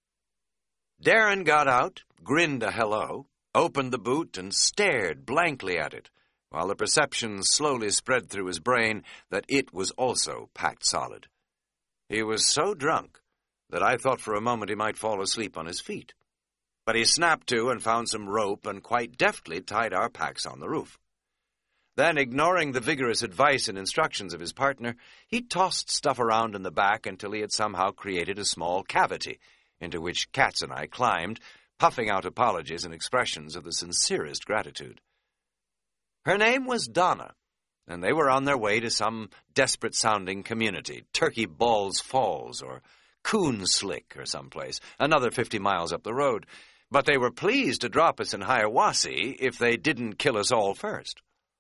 Darren got out, grinned a hello, opened the boot, and stared blankly at it, while the perception slowly spread through his brain that it was also packed solid. He was so drunk that I thought for a moment he might fall asleep on his feet. But he snapped to and found some rope and quite deftly tied our packs on the roof. Then, ignoring the vigorous advice and instructions of his partner, he tossed stuff around in the back until he had somehow created a small cavity, into which Katz and I climbed, puffing out apologies and expressions of the sincerest gratitude. Her name was Donna, and they were on their way to some desperate-sounding community, Turkey Balls Falls or Coon Slick or someplace, another fifty miles up the road. But they were pleased to drop us in Hiawassee if they didn't kill us all first.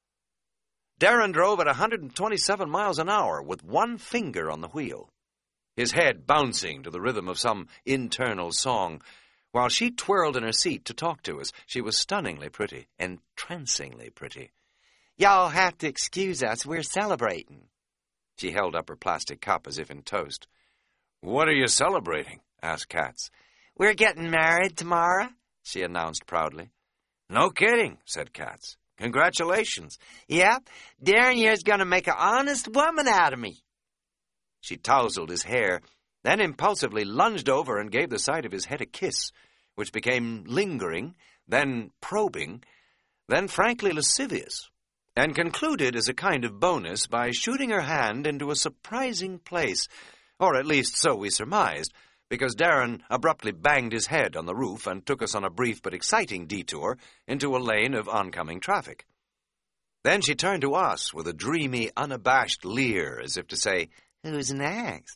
Darren drove at one hundred twenty-seven miles an hour with one finger on the wheel, his head bouncing to the rhythm of some internal song, while she twirled in her seat to talk to us. She was stunningly pretty, entrancingly pretty. "Y'all have to excuse us, we're celebrating." She held up her plastic cup as if in toast. "What are you celebrating?" asked Katz. "We're getting married tomorrow," she announced proudly. "No kidding," said Katz. "Congratulations." "Yep, Darren here's going to make an honest woman out of me." She tousled his hair, then impulsively lunged over and gave the side of his head a kiss, which became lingering, then probing, then frankly lascivious, and concluded as a kind of bonus by shooting her hand into a surprising place, or at least so we surmised, because Darren abruptly banged his head on the roof and took us on a brief but exciting detour into a lane of oncoming traffic. Then she turned to us with a dreamy, unabashed leer, as if to say, "Who's next?"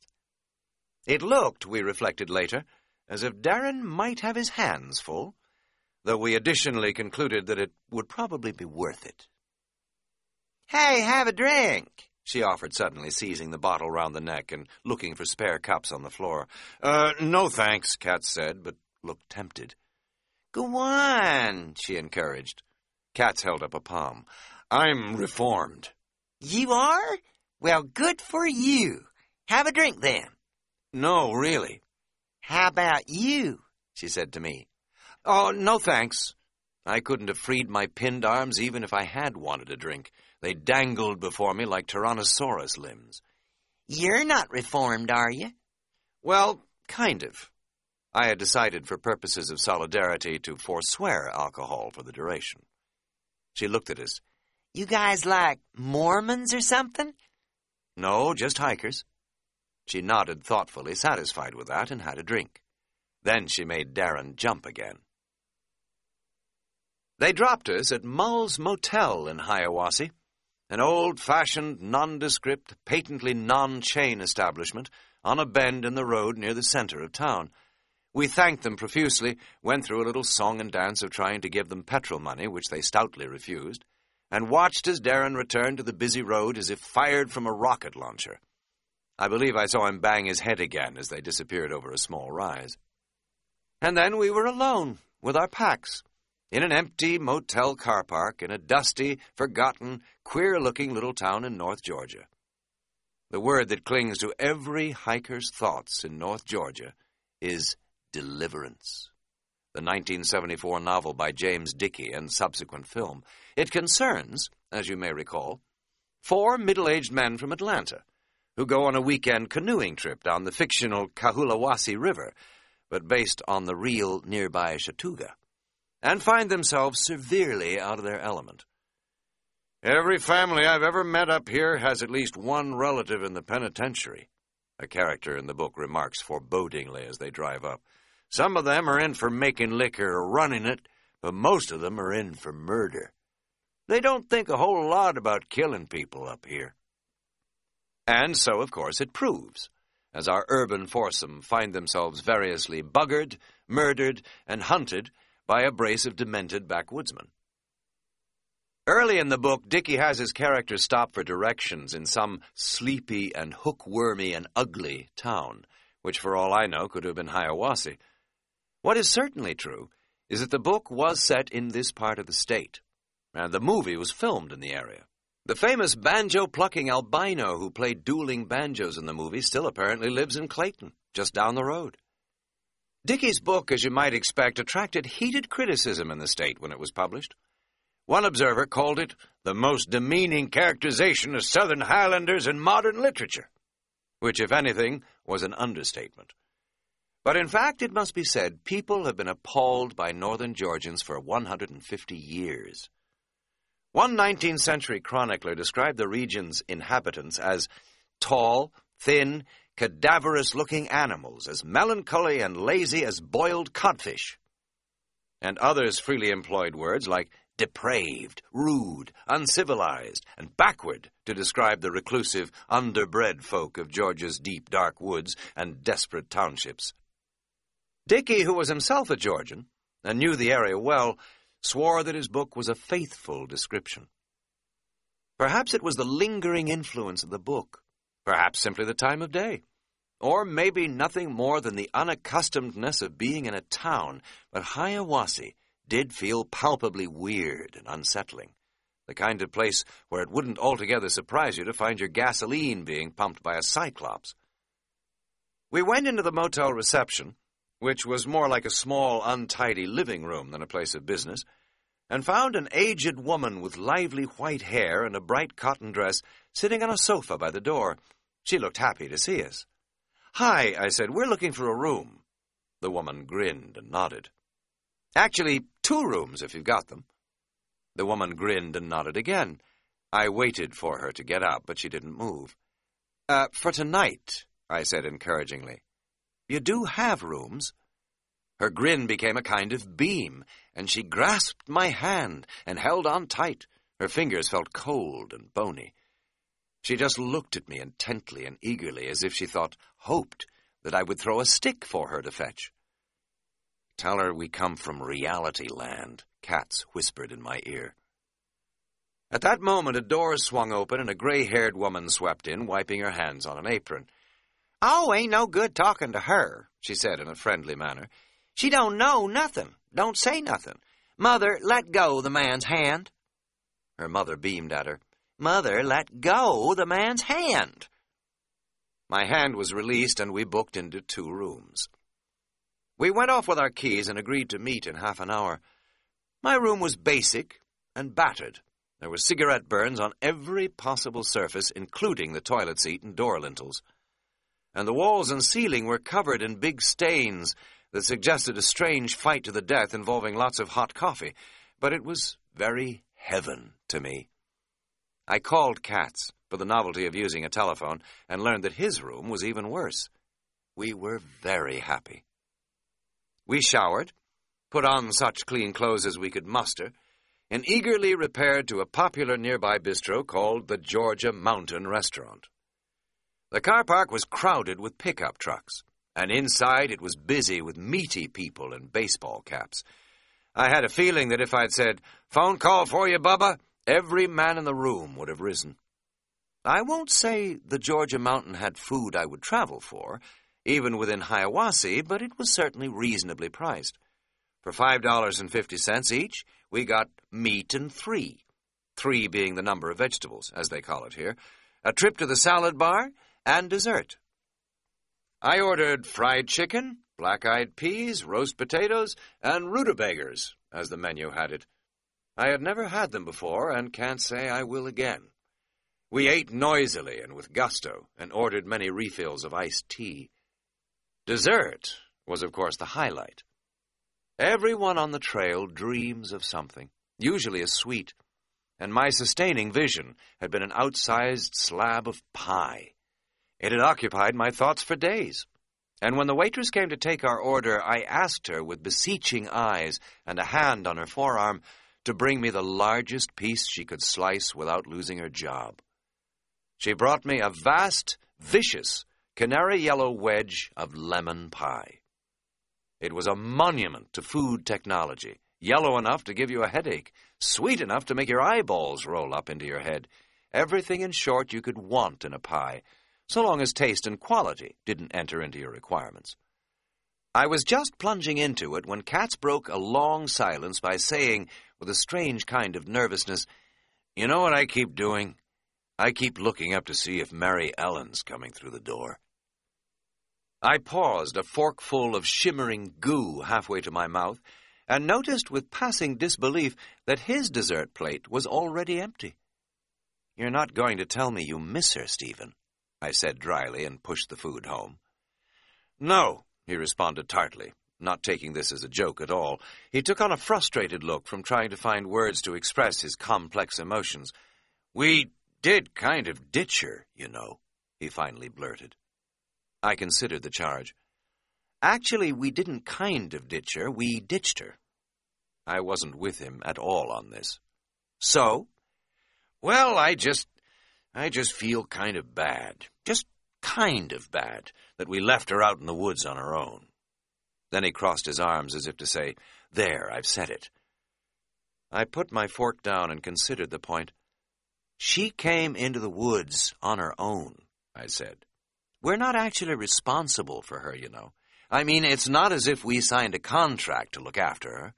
It looked, we reflected later, as if Darren might have his hands full, though we additionally concluded that it would probably be worth it. "Hey, have a drink," she offered suddenly, seizing the bottle round the neck and looking for spare cups on the floor. Uh, no thanks, Katz said, but looked tempted. "Go on," she encouraged. Katz held up a palm. "I'm reformed." "You are? Well, good for you. Have a drink, then." "No, really." "How about you?" she said to me. "Oh, no thanks." I couldn't have freed my pinned arms even if I had wanted a drink. They dangled before me like Tyrannosaurus limbs. "You're not reformed, are you?" "Well, kind of." I had decided for purposes of solidarity to forswear alcohol for the duration. She looked at us. "You guys like Mormons or something?" "No, just hikers." She nodded thoughtfully, satisfied with that, and had a drink. Then she made Darren jump again. They dropped us at Mull's Motel in Hiawassee, an old-fashioned, nondescript, patently non-chain establishment on a bend in the road near the center of town. We thanked them profusely, went through a little song and dance of trying to give them petrol money, which they stoutly refused, and watched as Darren returned to the busy road as if fired from a rocket launcher. I believe I saw him bang his head again as they disappeared over a small rise. And then we were alone with our packs in an empty motel car park in a dusty, forgotten, queer-looking little town in North Georgia. The word that clings to every hiker's thoughts in North Georgia is deliverance. The nineteen seventy-four novel by James Dickey and subsequent film. It concerns, as you may recall, four middle-aged men from Atlanta who go on a weekend canoeing trip down the fictional Kahulawasi River, but based on the real nearby Chattooga, and find themselves severely out of their element. "Every family I've ever met up here has at least one relative in the penitentiary," a character in the book remarks forebodingly as they drive up. "Some of them are in for making liquor or running it, but most of them are in for murder. They don't think a whole lot about killing people up here." And so, of course, it proves, as our urban foursome find themselves variously buggered, murdered, and hunted by a brace of demented backwoodsmen. Early in the book, Dickey has his characters stop for directions in some sleepy and hookwormy and ugly town, which for all I know could have been Hiawassee. What is certainly true is that the book was set in this part of the state, and the movie was filmed in the area. The famous banjo-plucking albino who played dueling banjos in the movie still apparently lives in Clayton, just down the road. Dickey's book, as you might expect, attracted heated criticism in the state when it was published. One observer called it the most demeaning characterization of Southern Highlanders in modern literature, which, if anything, was an understatement. But in fact, it must be said, people have been appalled by Northern Georgians for one hundred fifty years. One nineteenth century chronicler described the region's inhabitants as tall, thin, cadaverous-looking animals, as melancholy and lazy as boiled codfish. And others freely employed words like depraved, rude, uncivilized, and backward to describe the reclusive, underbred folk of Georgia's deep, dark woods and desperate townships. Dickey, who was himself a Georgian and knew the area well, swore that his book was a faithful description. Perhaps it was the lingering influence of the book, perhaps simply the time of day, or maybe nothing more than the unaccustomedness of being in a town, but Hiawassee did feel palpably weird and unsettling, the kind of place where it wouldn't altogether surprise you to find your gasoline being pumped by a cyclops. We went into the motel reception, which was more like a small, untidy living room than a place of business, and found an aged woman with lively white hair and a bright cotton dress sitting on a sofa by the door. She looked happy to see us. "Hi," I said, "we're looking for a room." The woman grinned and nodded. "Actually, two rooms, if you've got them." The woman grinned and nodded again. I waited for her to get up, but she didn't move. Uh, for tonight," I said encouragingly. "You do have rooms?" Her grin became a kind of beam, and she grasped my hand and held on tight. Her fingers felt cold and bony. She just looked at me intently and eagerly, as if she thought, hoped, that I would throw a stick for her to fetch. "Tell her we come from reality land," Katz whispered in my ear. At that moment, a door swung open and a gray-haired woman swept in, wiping her hands on an apron. "Oh, ain't no good talking to her," she said in a friendly manner. "She don't know nothing, don't say nothing. Mother, let go the man's hand." Her mother beamed at her. "Mother, let go the man's hand." My hand was released, and we booked into two rooms. We went off with our keys and agreed to meet in half an hour. My room was basic and battered. There were cigarette burns on every possible surface, including the toilet seat and door lintels. And the walls and ceiling were covered in big stains that suggested a strange fight to the death involving lots of hot coffee. But it was very heaven to me. I called Katz for the novelty of using a telephone and learned that his room was even worse. We were very happy. We showered, put on such clean clothes as we could muster, and eagerly repaired to a popular nearby bistro called the Georgia Mountain Restaurant. The car park was crowded with pickup trucks, and inside it was busy with meaty people in baseball caps. I had a feeling that if I'd said, "Phone call for you, Bubba," every man in the room would have risen. I won't say the Georgia Mountain had food I would travel for. even within Hiawassee, but it was certainly reasonably priced. For five dollars and fifty cents each, we got meat and three, three being the number of vegetables, as they call it here, a trip to the salad bar, and dessert. I ordered fried chicken, black-eyed peas, roast potatoes, and rutabagas, as the menu had it. I had never had them before, and can't say I will again. We ate noisily and with gusto, and ordered many refills of iced tea. Dessert was, of course, the highlight. Everyone on the trail dreams of something, usually a sweet, and my sustaining vision had been an outsized slab of pie. It had occupied my thoughts for days, and when the waitress came to take our order, I asked her with beseeching eyes and a hand on her forearm to bring me the largest piece she could slice without losing her job. She brought me a vast, vicious, canary-yellow wedge of lemon pie. It was a monument to food technology, yellow enough to give you a headache, sweet enough to make your eyeballs roll up into your head. Everything, in short, you could want in a pie, so long as taste and quality didn't enter into your requirements. I was just plunging into it when Katz broke a long silence by saying, with a strange kind of nervousness, "You know what I keep doing? I keep looking up to see if Mary Ellen's coming through the door." I paused, a forkful of shimmering goo halfway to my mouth, and noticed with passing disbelief that his dessert plate was already empty. "You're not going to tell me you miss her, Stephen," I said dryly and pushed the food home. "No," he responded tartly, not taking this as a joke at all. He took on a frustrated look from trying to find words to express his complex emotions. "We did kind of ditch her, you know," he finally blurted. I considered the charge. "Actually, we didn't kind of ditch her, we ditched her." I wasn't with him at all on this. "So?" "Well, I just, I just feel kind of bad, just kind of bad, that we left her out in the woods on her own." Then he crossed his arms as if to say, "There, I've said it." I put my fork down and considered the point. "She came into the woods on her own," I said. "We're not actually responsible for her, you know. I mean, it's not as if we signed a contract to look after her."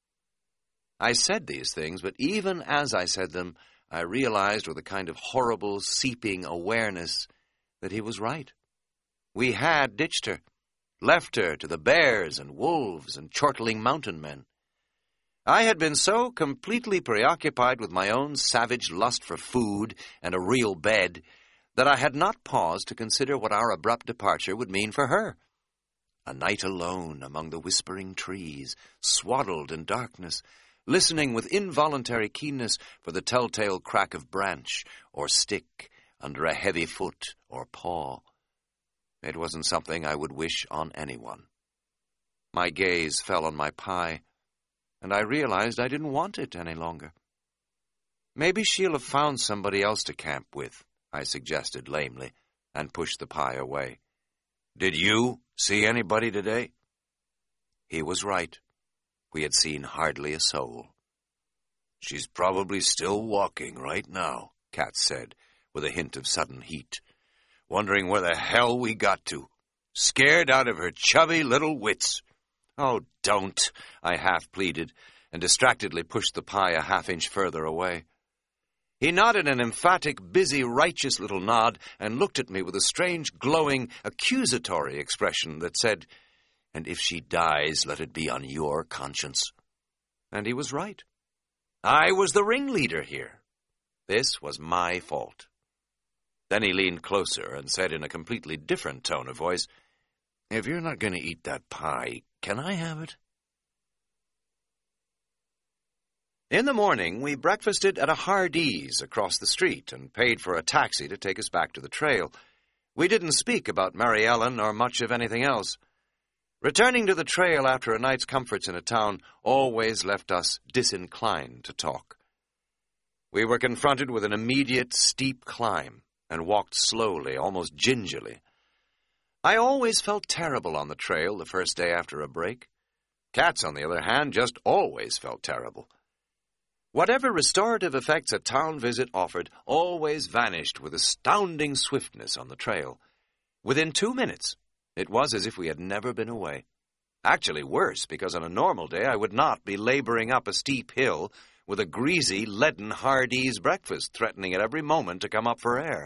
I said these things, but even as I said them, I realized with a kind of horrible, seeping awareness that he was right. We had ditched her, left her to the bears and wolves and chortling mountain men. I had been so completely preoccupied with my own savage lust for food and a real bed that I had not paused to consider what our abrupt departure would mean for her. A night alone among the whispering trees, swaddled in darkness, listening with involuntary keenness for the telltale crack of branch or stick under a heavy foot or paw. It wasn't something I would wish on anyone. My gaze fell on my pie, and I realized I didn't want it any longer. "Maybe she'll have found somebody else to camp with," I suggested lamely, and pushed the pie away. "Did you see anybody today?" He was right. We had seen hardly a soul. "She's probably still walking right now," Katz said, with a hint of sudden heat, "wondering where the hell we got to. Scared out of her chubby little wits." "Oh, don't," I half pleaded, and distractedly pushed the pie a half inch further away. He nodded an emphatic, busy, righteous little nod and looked at me with a strange, glowing, accusatory expression that said, "And if she dies, let it be on your conscience." And he was right. I was the ringleader here. This was my fault. Then he leaned closer and said in a completely different tone of voice, "If you're not going to eat that pie, can I have it?" In the morning, we breakfasted at a Hardee's across the street and paid for a taxi to take us back to the trail. We didn't speak about Mary Ellen or much of anything else. Returning to the trail after a night's comforts in a town always left us disinclined to talk. We were confronted with an immediate, steep climb and walked slowly, almost gingerly. I always felt terrible on the trail the first day after a break. Katz, on the other hand, just always felt terrible. Whatever restorative effects a town visit offered always vanished with astounding swiftness on the trail. Within two minutes, It was as if we had never been away. Actually worse, because on a normal day I would not be laboring up a steep hill with a greasy, leaden Hardee's breakfast threatening at every moment to come up for air.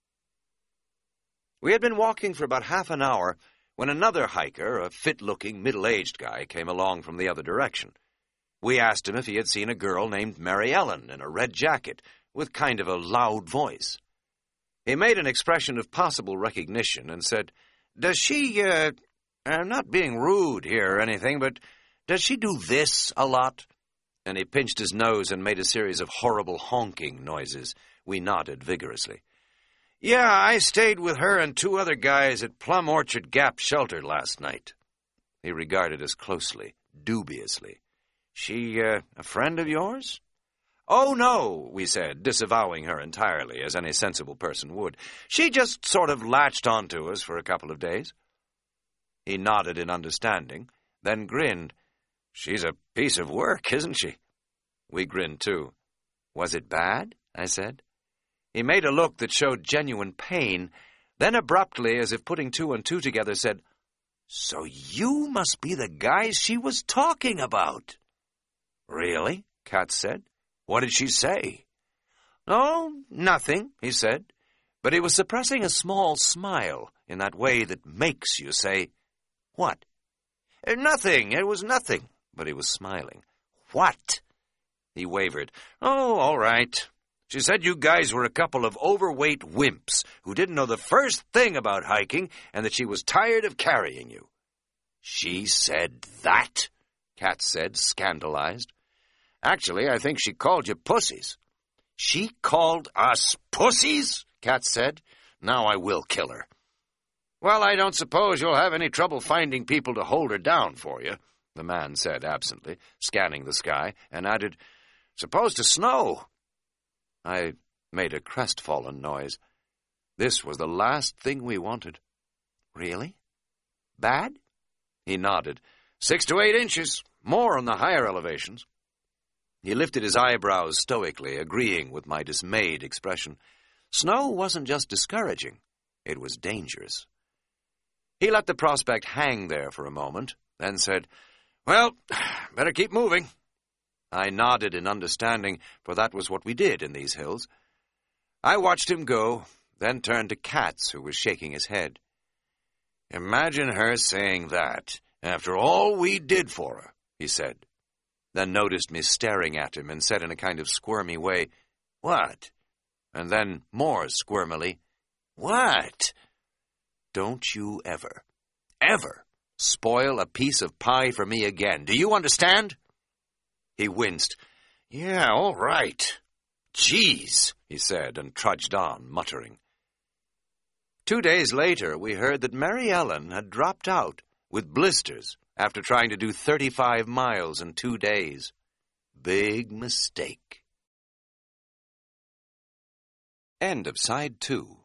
We had been walking for about half an hour when another hiker, a fit-looking, middle-aged guy, came along from the other direction. We asked him if he had seen a girl named Mary Ellen in a red jacket with kind of a loud voice. He made an expression of possible recognition and said, "Does she, uh, I'm not being rude here or anything, but does she do this a lot?" And he pinched his nose and made a series of horrible honking noises. We nodded vigorously. "Yeah, I stayed with her and two other guys at Plum Orchard Gap Shelter last night." He regarded us closely, dubiously. "She, uh, a friend of yours?" "Oh, no," we said, disavowing her entirely, as any sensible person would. "She just sort of latched onto us for a couple of days." He nodded in understanding, then grinned. "She's a piece of work, isn't she?" We grinned too. "Was it bad?" I said. He made a look that showed genuine pain, then abruptly, as if putting two and two together, said, "So you must be the guys she was talking about." "Really?" Katz said. "What did she say?" "Oh, nothing," he said, but he was suppressing a small smile in that way that makes you say, "What?" "Nothing, it was nothing," but he was smiling. "What?" He wavered. "Oh, all right. She said you guys were a couple of overweight wimps who didn't know the first thing about hiking and that she was tired of carrying you." "She said that?" Katz said, scandalized. "Actually, I think she called you pussies." "She called us pussies?" Katz said. "Now I will kill her." "Well, I don't suppose you'll have any trouble finding people to hold her down for you," the man said absently, scanning the sky, and added, "Supposed to snow." I made a crestfallen noise. This was the last thing we wanted. "Really? Bad?" He nodded. Six to eight inches, more on the higher elevations." He lifted his eyebrows stoically, agreeing with my dismayed expression. Snow wasn't just discouraging, it was dangerous. He let the prospect hang there for a moment, then said, "Well, better keep moving." I nodded in understanding, for that was what we did in these hills. I watched him go, then turned to Katz, who was shaking his head. "Imagine her saying that, after all we did for her," he said, then noticed me staring at him and said in a kind of squirmy way, "What?" And then, more squirmily, "What?" "Don't you ever, ever spoil a piece of pie for me again. Do you understand?" He winced. "Yeah, all right. Geez," he said, and trudged on, muttering. Two days later, we heard that Mary Ellen had dropped out with blisters after trying to do thirty-five miles in two days. Big mistake. End of side two.